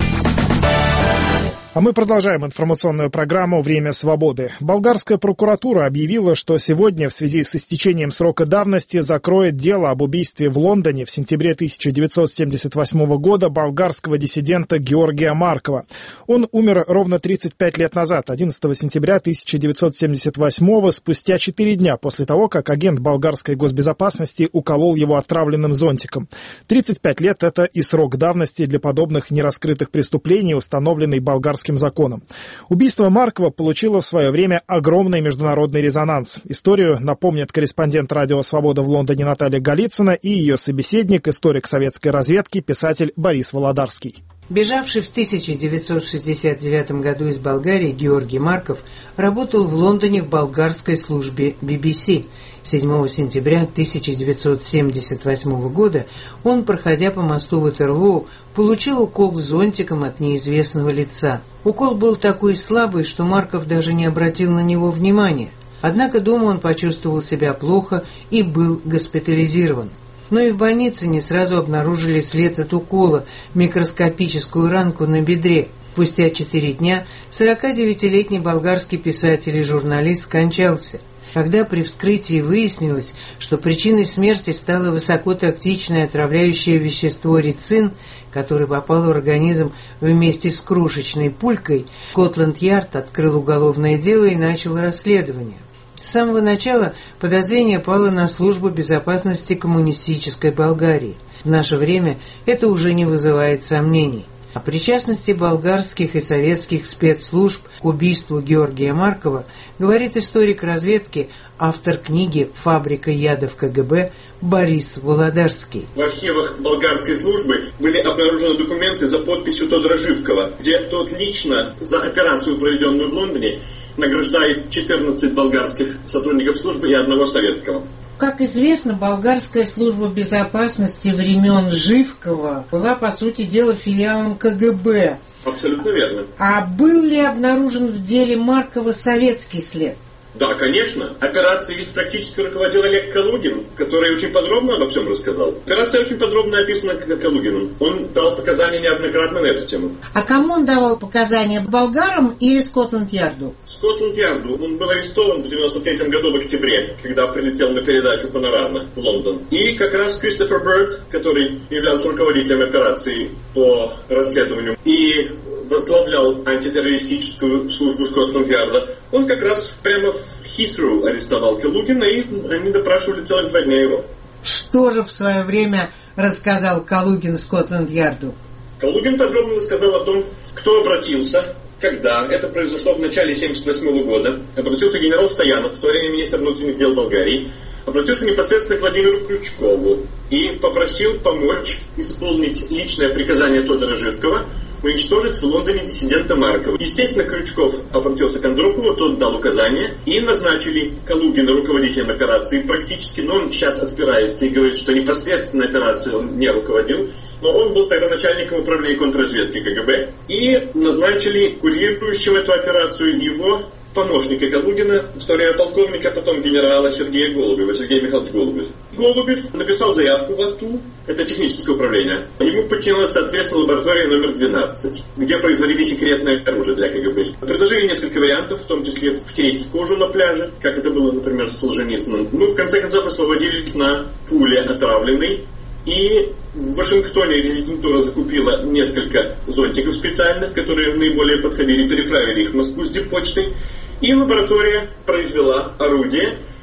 А мы продолжаем информационную программу «Время свободы». Болгарская прокуратура объявила, что сегодня в связи с истечением срока давности закроет дело об убийстве в Лондоне в сентябре тысяча девятьсот семьдесят восьмого года болгарского диссидента Георгия Маркова. Он умер ровно тридцать пять лет назад, одиннадцатого сентября тысяча девятьсот семьдесят восьмого, спустя четыре дня после того, как агент болгарской госбезопасности уколол его отравленным зонтиком. тридцать пять лет – это и срок давности для подобных нераскрытых преступлений, установленный болгарским законом. Убийство Маркова получило в свое время огромный международный резонанс. Историю напомнят корреспондент Радио Свобода в Лондоне Наталья Голицына и ее собеседник, историк советской разведки, писатель Борис Володарский. Бежавший в тысяча девятьсот шестьдесят девятом году из Болгарии Георгий Марков работал в Лондоне в болгарской службе би би си. седьмого сентября тысяча девятьсот семьдесят восьмого года он, проходя по мосту Ватерлоу, получил укол зонтиком от неизвестного лица. Укол был такой слабый, что Марков даже не обратил на него внимания. Однако дома он почувствовал себя плохо и был госпитализирован. Но и в больнице не сразу обнаружили след от укола, микроскопическую ранку на бедре. Спустя четыре дня сорокадевятилетний болгарский писатель и журналист скончался. Когда при вскрытии выяснилось, что причиной смерти стало высокотоксичное отравляющее вещество рицин, которое попало в организм вместе с крошечной пулькой, Скотланд-Ярд открыл уголовное дело и начал расследование. С самого начала подозрение пало на службу безопасности коммунистической Болгарии. В наше время это уже не вызывает сомнений. О причастности болгарских и советских спецслужб к убийству Георгия Маркова говорит историк разведки, автор книги «Фабрика ядов ка гэ бэ» Борис Володарский. В архивах болгарской службы были обнаружены документы за подписью Тодора Живкова, где тот лично за операцию, проведенную в Лондоне, награждает четырнадцать болгарских сотрудников службы и одного советского. Как известно, болгарская служба безопасности времен Живкова была, по сути дела, филиалом ка гэ бэ. Абсолютно верно. А был ли обнаружен в деле Маркова советский след? Да, конечно. Операцией ведь практически руководил Олег Калугин, который очень подробно обо всем рассказал. Операция очень подробно описана Калугиным. Он дал показания неоднократно на эту тему. А кому он давал показания? Болгарам или Скотланд-Ярду? Скотланд-Ярду. Он был арестован в девяносто третьем году в октябре, когда прилетел на передачу «Панорама» в Лондон. И как раз Кристофер Бёрд, который являлся руководителем операции по расследованию и возглавлял антитеррористическую службу Скотланд-Ярда, он как раз прямо в Хисру арестовал Калугина, и они допрашивали целых два дня его. Что же в свое время рассказал Калугин Скотланд-Ярду? Калугин подробно рассказал о том, кто обратился, когда. Это произошло в начале семьдесят восьмого года. Обратился генерал Стоянов, в то время министр внутренних дел Болгарии. Обратился непосредственно к Владимиру Крючкову и попросил помочь исполнить личное приказание Тодора Живкова уничтожить в Лондоне диссидента Маркова. Естественно, Крючков обратился к Андропову, тот дал указания, и назначили Калугина руководителем операции практически, но он сейчас отпирается и говорит, что непосредственно операцию он не руководил, но он был тогда начальником управления контрразведки ка гэ бэ, и назначили курирующим эту операцию его помощника Калугина, в то время полковника, потом генерала Сергея Голубева, Сергея Михайлович Голубев. Голубев написал заявку в АТУ, это техническое управление. Ему подчинилась, соответственно, лаборатория номер двенадцать, где производили секретное оружие для ка гэ бэ. Предложили несколько вариантов, в том числе втереть кожу на пляже, как это было, например, с Солженицыным. Ну, в конце концов, освободились на пуле отравленной. И в Вашингтоне резидентура закупила несколько зонтиков специальных, которые наиболее подходили, переправили их в Москву с диппочтой. И лаборатория произвела орудие,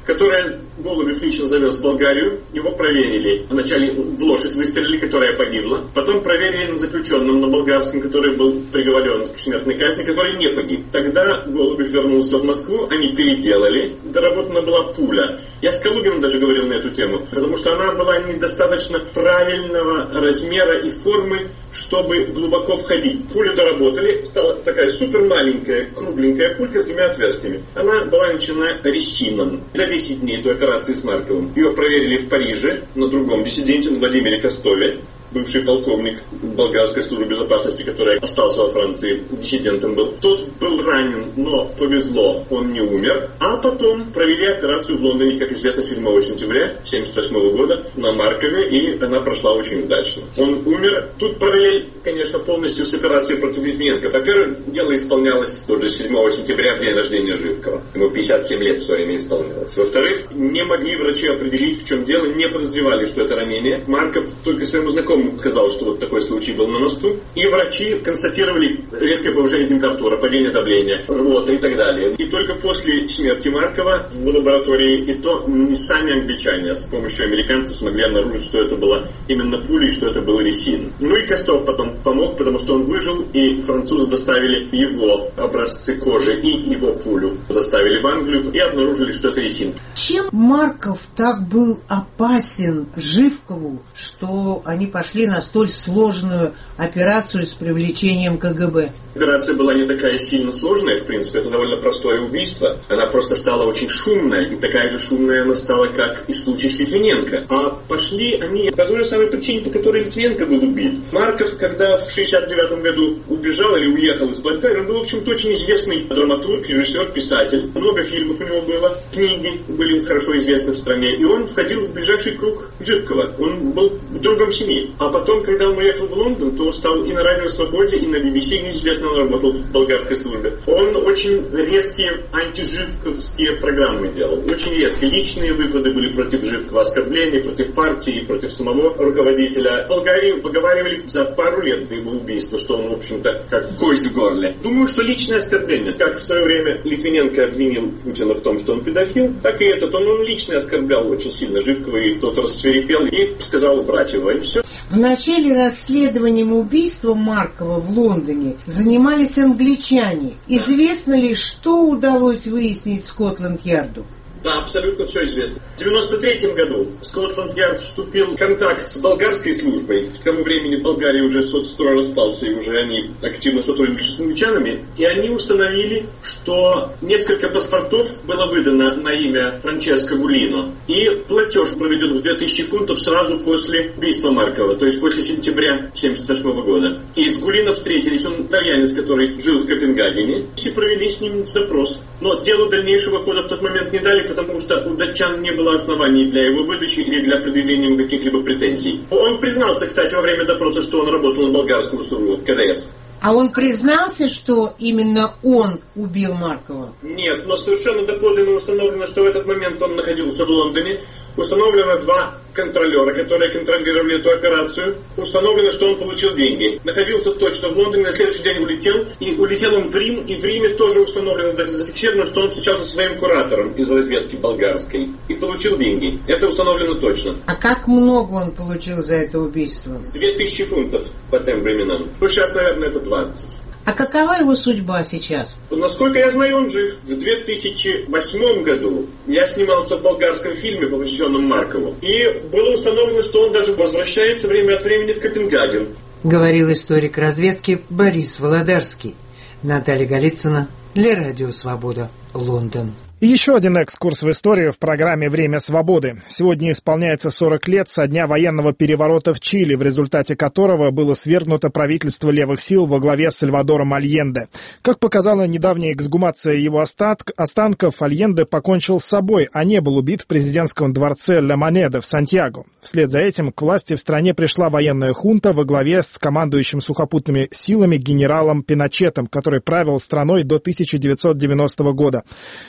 которое Голубев лично завез в Болгарию. Его проверили. Вначале в лошадь выстрелили, которая погибла. Потом проверили на заключенном, на болгарском, который был приговорен к смертной казни, который не погиб. Тогда Голубев вернулся в Москву, они переделали. Доработана была пуля. Я с Калугиным даже говорил на эту тему, потому что она была недостаточно правильного размера и формы, чтобы глубоко входить. Пулю доработали, стала такая супер маленькая, кругленькая пулька с двумя отверстиями. Она была начинена ресином. За десять дней до операции с Марковым ее проверили в Париже на другом диссиденте, на Владимире Костове, бывший полковник болгарской службы безопасности, который остался во Франции, диссидентом был. Тот был ранен, но повезло, он не умер. А потом провели операцию в Лондоне, как известно, седьмого сентября тысяча девятьсот семьдесят восьмого года на Маркове, и она прошла очень удачно. Он умер. Тут параллель, конечно, полностью с операцией против Литвиненко. Во-первых, дело исполнялось тоже седьмого сентября, в день рождения Живкова. Ему пятьдесят семь лет в свое время исполнилось. Во-вторых, не могли врачи определить, в чем дело, не подозревали, что это ранение. Марков только своему знакомому сказал, что вот такой случай был на мосту. И врачи констатировали резкое повышение температуры, падение давления, рвота и так далее. И только после смерти Маркова в лаборатории, и то не сами англичане, а с помощью американцев смогли обнаружить, что это была именно пуля и что это был ресин. Ну и Костов потом помог, потому что он выжил, и французы доставили его образцы кожи и его пулю. Доставили в Англию и обнаружили, что это ресин. Чем Марков так был опасен Живкову, что они пошли на столь сложную операцию с привлечением ка гэ бэ? Операция была не такая сильно сложная, в принципе, это довольно простое убийство. Она просто стала очень шумная, и такая же шумная она стала, как и случай с Литвиненко. А пошли они по той же самой причине, по которой Литвиненко был убит. Марков, когда в шестьдесят девятом году убежал или уехал из Болгарии, он был, в общем-то, очень известный драматург, режиссер, писатель. Много фильмов у него было, книги были хорошо известны в стране, и он входил в ближайший круг Живкова. Он был другом семьи. А потом, когда он уехал в Лондон, то стал и на Радио Свободе, и на би би си, неизвестно, он работал в болгарской службе. Он очень резкие антиживковские программы делал. Очень резкие. Личные выпады были против Живкова, оскорбления против партии, против самого руководителя. В Болгарии поговаривали за пару лет до его убийства, что он, в общем-то, как кость в горле. Думаю, что личное оскорбление. Как в свое время Литвиненко обвинил Путина в том, что он педофил, так и этот. Он, он лично оскорблял очень сильно Живкова, и тот рассверепел и сказал убрать его, и все. В начале расследованием убийства Маркова в Лондоне занимались англичане. Известно ли, что удалось выяснить Скотланд-Ярду? Да, абсолютно все известно. В девяносто третьем году Скотланд-Ярд вступил в контакт с болгарской службой. К тому времени Болгария уже соцстрой распался, и уже они активно сотрудничали с англичанами. И они установили, что несколько паспортов было выдано на имя Франческо Гулино. И платеж проведен в две тысячи фунтов сразу после убийства Маркова, то есть после сентября семьдесят восьмого года. И с Гулино встретились, он итальянец, который жил в Копенгагене, и провели с ним допрос. Но делу дальнейшего хода в тот момент не дали, потому что у датчан не было оснований для его выдачи или для предъявления каких-либо претензий. Он признался, кстати, во время допроса, что он работал на болгарскую службу ка дэ эс. А он признался, что именно он убил Маркова? Нет, но совершенно доподлинно установлено, что в этот момент он находился в Лондоне. Установлено два контролера, которые контролировали эту операцию. Установлено, что он получил деньги. Находился точно в Лондоне, на следующий день улетел. И улетел он в Рим, и в Риме тоже установлено, зафиксировано, что он встречался со своим куратором из разведки болгарской. И получил деньги. Это установлено точно. А как много он получил за это убийство? Две тысячи фунтов по тем временам. Ну, сейчас, наверное, это двадцать. А какова его судьба сейчас? Насколько я знаю, он жив. В две тысячи восьмом году я снимался в болгарском фильме, посвященном Маркову. И было установлено, что он даже возвращается время от времени в Копенгаген. Говорил историк разведки Борис Володарский. Наталья Голицына для Радио Свобода, Лондон. И еще один экскурс в историю в программе «Время свободы». Сегодня исполняется сорок лет со дня военного переворота в Чили, в результате которого было свергнуто правительство левых сил во главе с Сальвадором Альенде. Как показала недавняя эксгумация его останков, Альенде покончил с собой, а не был убит в президентском дворце Ла Монеда в Сантьяго. Вслед за этим к власти в стране пришла военная хунта во главе с командующим сухопутными силами генералом Пиночетом, который правил страной до тысяча девятьсот девяностого года. За это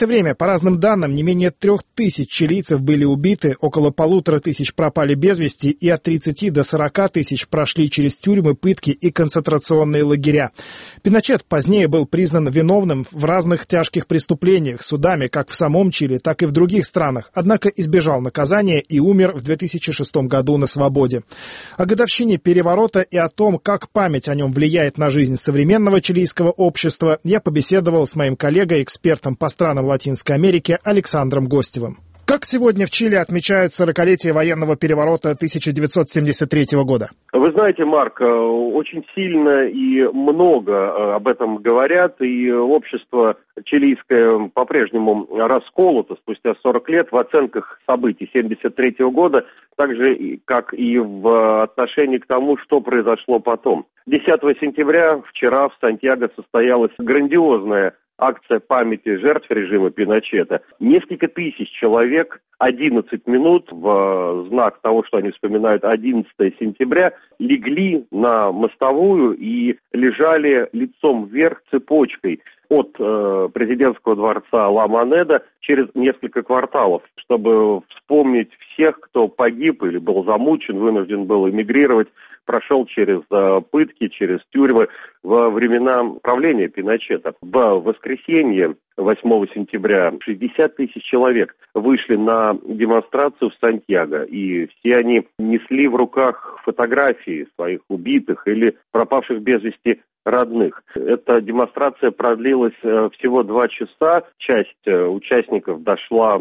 время, по разным данным, не менее трех тысяч чилийцев были убиты, около полутора тысяч пропали без вести и от тридцати до сорока тысяч прошли через тюрьмы, пытки и концентрационные лагеря. Пиночет позднее был признан виновным в разных тяжких преступлениях судами как в самом Чили, так и в других странах, однако избежал наказания и умер в две тысячи шестом году на свободе. О годовщине переворота и о том, как память о нем влияет на жизнь современного чилийского общества, я побеседовал с моим коллегой, экспертом по странам Латинской Америки Александром Гостевым. Как сегодня в Чили отмечают сорокалетие военного переворота тысяча девятьсот семьдесят третьего года? Вы знаете, Марк, очень сильно и много об этом говорят, и общество чилийское по-прежнему расколото спустя сорок лет в оценках событий семьдесят третьего года, так же, как и в отношении к тому, что произошло потом. десятого сентября вчера в Сантьяго состоялась грандиозная акция памяти жертв режима Пиночета. Несколько тысяч человек, одиннадцать минут в знак того, что они вспоминают одиннадцатого сентября, легли на мостовую и лежали лицом вверх цепочкой от э, президентского дворца Ла-Монеда через несколько кварталов, чтобы вспомнить всех, кто погиб или был замучен, вынужден был эмигрировать, прошел через э, пытки, через тюрьмы во времена правления Пиночета. В воскресенье восьмого сентября шестьдесят тысяч человек вышли на демонстрацию в Сантьяго, и все они несли в руках фотографии своих убитых или пропавших без вести родных. Эта демонстрация продлилась всего два часа. Часть участников дошла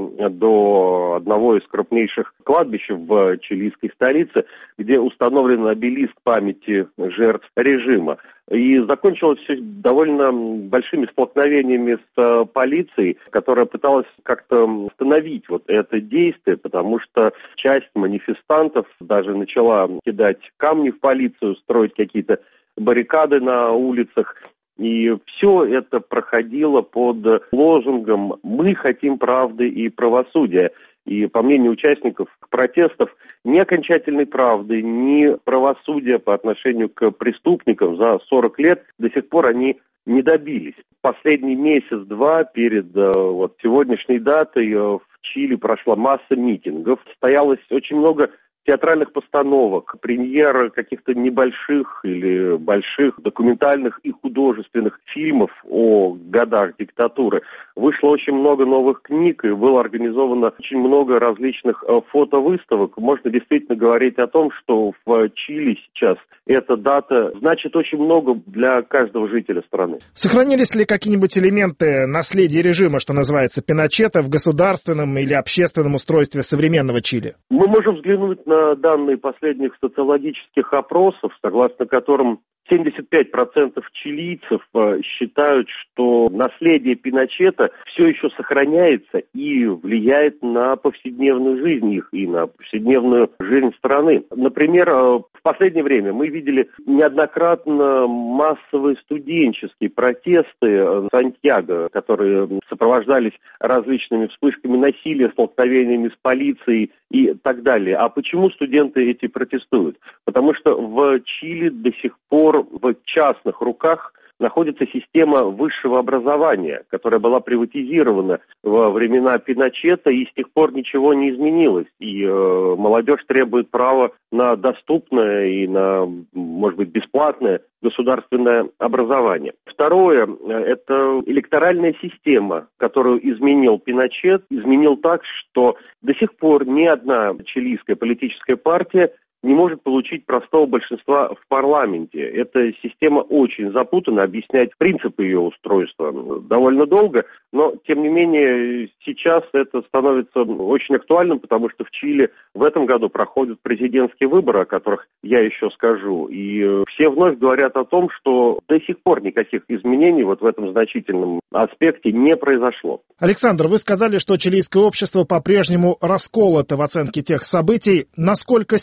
до одного из крупнейших кладбищ в чилийской столице, где установлен обелиск памяти жертв режима. И закончилось все довольно большими столкновениями с полицией, которая пыталась как-то остановить вот это действие, потому что часть манифестантов даже начала кидать камни в полицию, строить какие-то баррикады на улицах. И все это проходило под лозунгом «Мы хотим правды и правосудия». И, по мнению участников протестов, ни окончательной правды, ни правосудия по отношению к преступникам за сорок лет до сих пор они не добились. Последний месяц-два перед вот, сегодняшней датой в Чили прошла масса митингов. Состоялось очень много театральных постановок, премьер каких-то небольших или больших документальных и художественных фильмов о годах диктатуры. Вышло очень много новых книг и было организовано очень много различных фотовыставок. Можно действительно говорить о том, что в Чили сейчас эта дата значит очень много для каждого жителя страны. Сохранились ли какие-нибудь элементы наследия режима, что называется, Пиночета, в государственном или общественном устройстве современного Чили? Мы можем взглянуть на данные последних социологических опросов, согласно которым семьдесят пять процентов чилийцев считают, что наследие Пиночета все еще сохраняется и влияет на повседневную жизнь их и на повседневную жизнь страны. Например, в последнее время мы видели неоднократно массовые студенческие протесты в Сантьяго, которые сопровождались различными вспышками насилия, столкновениями с полицией и так далее. А почему студенты эти протестуют? Потому что в Чили до сих пор в частных руках находится система высшего образования, которая была приватизирована во времена Пиночета, и с тех пор ничего не изменилось. И э, молодежь требует права на доступное и на, может быть, бесплатное государственное образование. Второе – это электоральная система, которую изменил Пиночет, изменил так, что до сих пор ни одна чилийская политическая партия не может получить простого большинства в парламенте. Эта система очень запутана, объяснять принципы ее устройства довольно долго, но, тем не менее, сейчас это становится очень актуальным, потому что в Чили в этом году проходят президентские выборы, о которых я еще скажу, и все вновь говорят о том, что до сих пор никаких изменений вот в этом значительном аспекте не произошло. Александр, вы сказали, что чилийское общество по-прежнему расколото в оценке тех событий. Насколько силен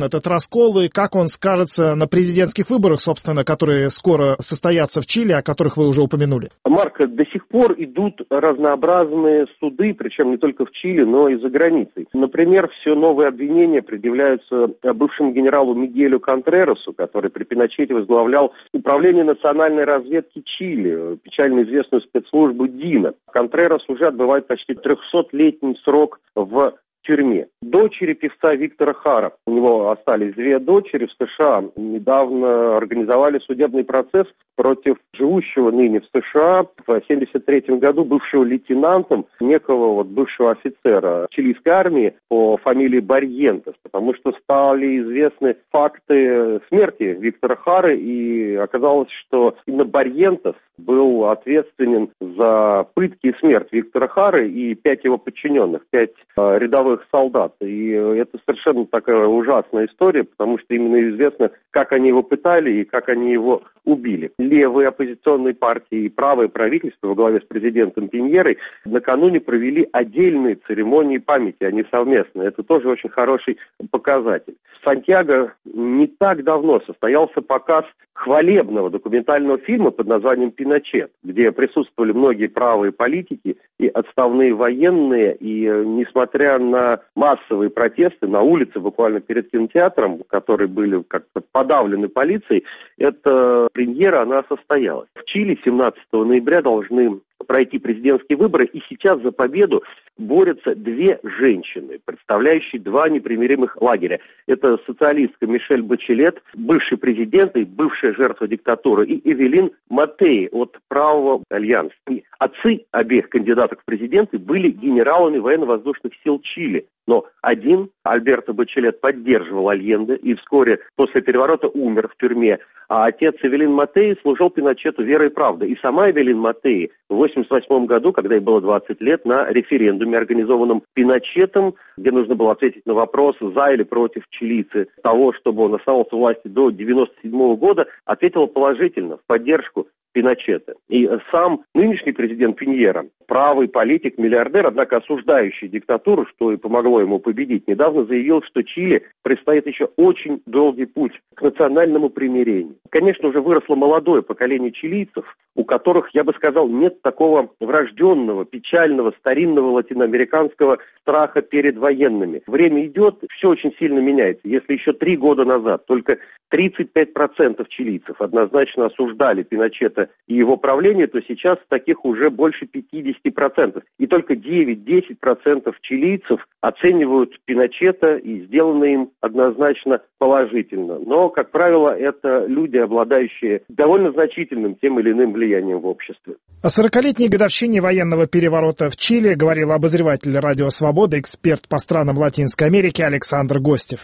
этот раскол и как он скажется на президентских выборах, собственно, которые скоро состоятся в Чили, о которых вы уже упомянули? Марк, до сих пор идут разнообразные суды, причем не только в Чили, но и за границей. Например, все новые обвинения предъявляются бывшему генералу Мигелю Контрерасу, который при Пиночете возглавлял Управление национальной разведки Чили, печально известную спецслужбу ДИНА. Контрерас уже отбывает почти трехсотлетний срок в тюрьме. Дочери певца Виктора Хара. У него остались две дочери в США. Недавно организовали судебный процесс против живущего ныне в США в семьдесят третьем году бывшего лейтенантом, некого вот бывшего офицера чилийской армии по фамилии Барьентес, потому что стали известны факты смерти Виктора Хары, и оказалось, что именно Барьентес был ответственен за пытки и смерть Виктора Хары и пять его подчиненных, пять э, рядовых солдат. И это совершенно такая ужасная история, потому что именно известно, как они его пытали и как они его убили. Левые оппозиционные партии и правое правительство во главе с президентом Пиньерой накануне провели отдельные церемонии памяти, а не совместно. Это тоже очень хороший показатель. В Сантьяго не так давно состоялся показ хвалебного документального фильма под названием «Пиночет», где присутствовали многие правые политики и отставные военные, и несмотря на массовые протесты на улице, буквально перед кинотеатром, которые были как-то подавлены полицией, эта премьера, она состоялась. В Чили семнадцатого ноября должны пройти президентские выборы, и сейчас за победу борются две женщины, представляющие два непримиримых лагеря. Это социалистка Мишель Бачелет, бывший президент и бывшая жертва диктатуры, и Эвелин Матеи от Правого альянса. И отцы обеих кандидатов в президенты были генералами военно-воздушных сил Чили. Но один, Альберто Бачелет, поддерживал Альенде и вскоре после переворота умер в тюрьме, а отец Эвелин Матеи служил Пиночету верой и правдой. И сама Эвелин Матеи в восемьдесят восьмом году, когда ей было двадцать лет, на референдуме, организованном Пиночетом, где нужно было ответить на вопрос, за или против чилийцы того, чтобы он оставался у власти до девяносто седьмого года, ответила положительно, в поддержку Пиночета. И сам нынешний президент Пиньера, правый политик, миллиардер, однако осуждающий диктатуру, что и помогло ему победить, недавно заявил, что Чили предстоит еще очень долгий путь к национальному примирению. Конечно, уже выросло молодое поколение чилийцев, у которых, я бы сказал, нет такого врожденного, печального, старинного латиноамериканского страха перед военными. Время идет, все очень сильно меняется. Если еще три года назад только тридцать пять процентов чилийцев однозначно осуждали Пиночета и его правление, то сейчас таких уже больше пятьдесят процентов. И только девять-десять процентов чилийцев оценивают Пиночета и сделанное им однозначно положительно. Но, как правило, это люди, обладающие довольно значительным тем или иным влиянием в обществе. О сорокалетней годовщине военного переворота в Чили говорил обозреватель «Радио Свобода», эксперт по странам Латинской Америки Александр Гостев.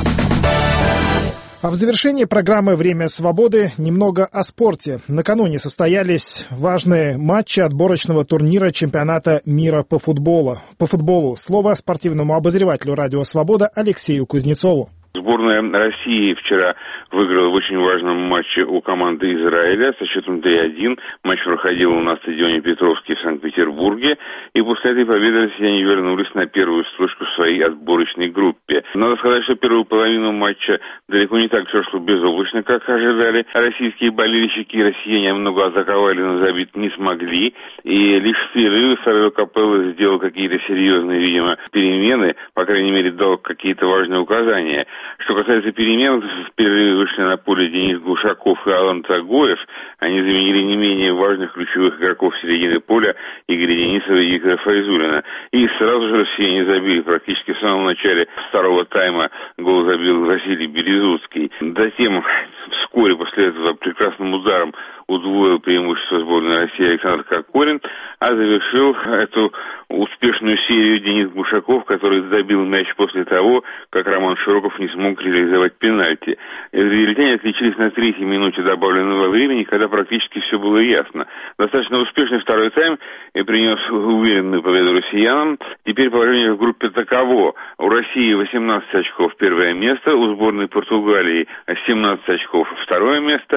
А в завершении программы «Время свободы» немного о спорте. Накануне состоялись важные матчи отборочного турнира чемпионата мира по футболу. По футболу слово спортивному обозревателю «Радио Свобода» Алексею Кузнецову. Сборная России вчера выиграла в очень важном матче у команды Израиля со счетом три один. Матч проходил на стадионе Петровский в Санкт-Петербурге. И после этой победы россияне вернулись на первую строчку в своей отборочной группе. Надо сказать, что первую половину матча далеко не так все шло безоблачно, как ожидали. Российские болельщики и россияне много атаковали, но забить не смогли. И лишь в перерыве Сараево Капелло сделал какие-то серьезные, видимо, перемены. По крайней мере, дал какие-то важные указания. Что касается перемен, в перерыве вышли на поле Денис Глушаков и Алан Цагоев. Они заменили не менее важных ключевых игроков середины поля Игоря Денисова и Игоря Файзуллина. И сразу же россияне забили. Практически в самом начале второго тайма гол забил Василий Березуцкий. Затем, вскоре после этого, прекрасным ударом удвоил преимущество сборной России Александр Кокорин, а завершил эту успешную серию Денис Глушаков, который забил мяч после того, как Роман Широков не смог реализовать пенальти. Израильтяне отличились на третьей минуте добавленного времени, когда практически все было ясно. Достаточно успешный второй тайм и принес уверенную победу россиянам. Теперь положение в группе таково. У России восемнадцать очков первое место, у сборной Португалии семнадцать очков второе место,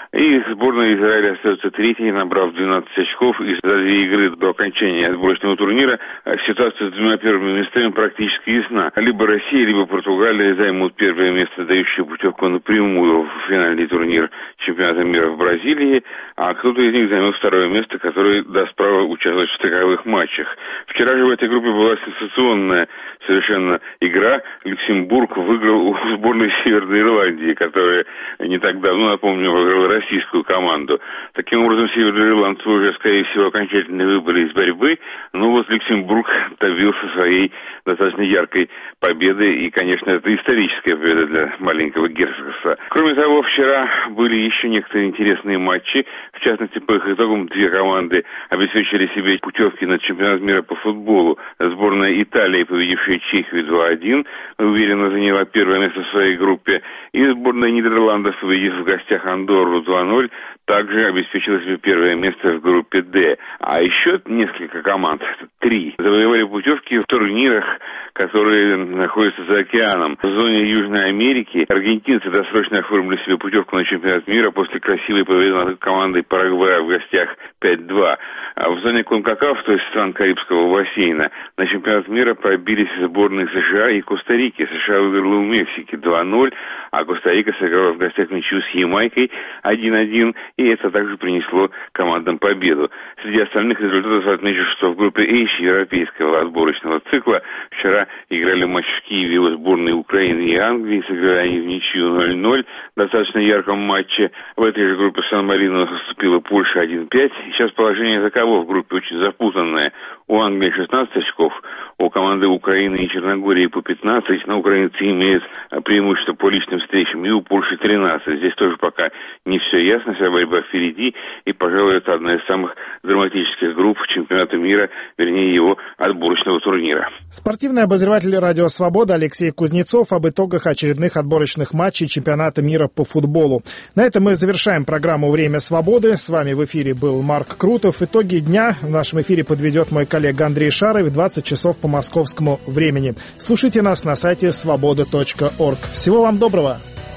И сборная Израиля остается третьей, набрав двенадцать очков. И за две игры до окончания отборочного турнира ситуация с двумя первыми местами практически ясна. Либо Россия, либо Португалия займут первое место, дающее путевку напрямую в финальный турнир чемпионата мира в Бразилии, а кто-то из них займет второе место, которое даст право участвовать в стыковых матчах. Вчера же в этой группе была сенсационная совершенно игра. Люксембург выиграл у сборной Северной Ирландии, которая не так давно, напомню, выиграла российскую команду. Таким образом, северные ирландцы уже, скорее всего, окончательно выбыли из борьбы, но вот Люксембург добился своей достаточно яркой победы, и, конечно, это историческая победа для маленького герцогства. Кроме того, вчера были еще некоторые интересные матчи. В частности, по их итогам две команды обеспечили себе путевки на чемпионат мира по футболу. Сборная Италии, победившая Чехию два один, уверенно заняла первое место в своей группе, и сборная Нидерландов, победив в гостях Андорру два ноль, также обеспечила себе первое место в группе «Д». А еще несколько команд, три, завоевали путевки в турнирах, которые находятся за океаном. В зоне Южной Америки аргентинцы досрочно оформили себе путевку на чемпионат мира после красивой победы над командой Парагвая в гостях пять два. А в зоне Конкакаф, то есть стран Карибского бассейна, на чемпионат мира пробились сборные США и Коста-Рики. США выиграла у Мексики два ноль, а Коста-Рика сыграла в гостях ничью с Ямайкой один один, и это также принесло командам победу. Среди остальных результатов отмечу, что в группе H европейского отборочного цикла вчера играли матч в Киеве у сборной Украины и Англии, сыграли они в ничью ноль ноль в достаточно ярком матче. В этой же группе Сан-Марино выступила Польша один пять. Сейчас положение таково в группе очень запутанное. У Англии шестнадцать очков, у команды Украины и Черногории по пятнадцать, но украинцы имеют преимущество по личным встречам, и у Польши тринадцать. Здесь тоже пока не все ясно, вся борьба впереди, и, пожалуй, это одна из самых драматических групп чемпионата мира, вернее, его отборочного турнира. Спортивный обозреватель «Радио Свобода» Алексей Кузнецов об итогах очередных отборочных матчей чемпионата мира по футболу. На этом мы завершаем программу «Время свободы». С вами в эфире был Марк Крутов. Итоги дня в нашем эфире подведет мой коллега Андрей Шаров в двадцать часов по московскому времени. Слушайте нас на сайте свобода точка орг. Всего вам доброго!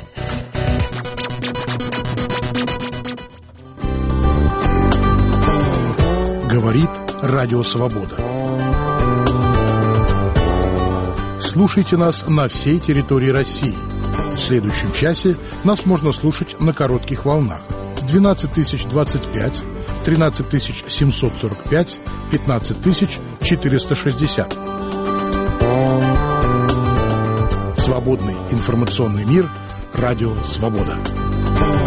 Говорит Радио Свобода. Слушайте нас на всей территории России. В следующем часе нас можно слушать на коротких волнах. двенадцать тысяч двадцать пять, тринадцать тысяч семьсот сорок пять, пятнадцать тысяч четыреста шестьдесят. Свободный информационный мир. Радио Свобода.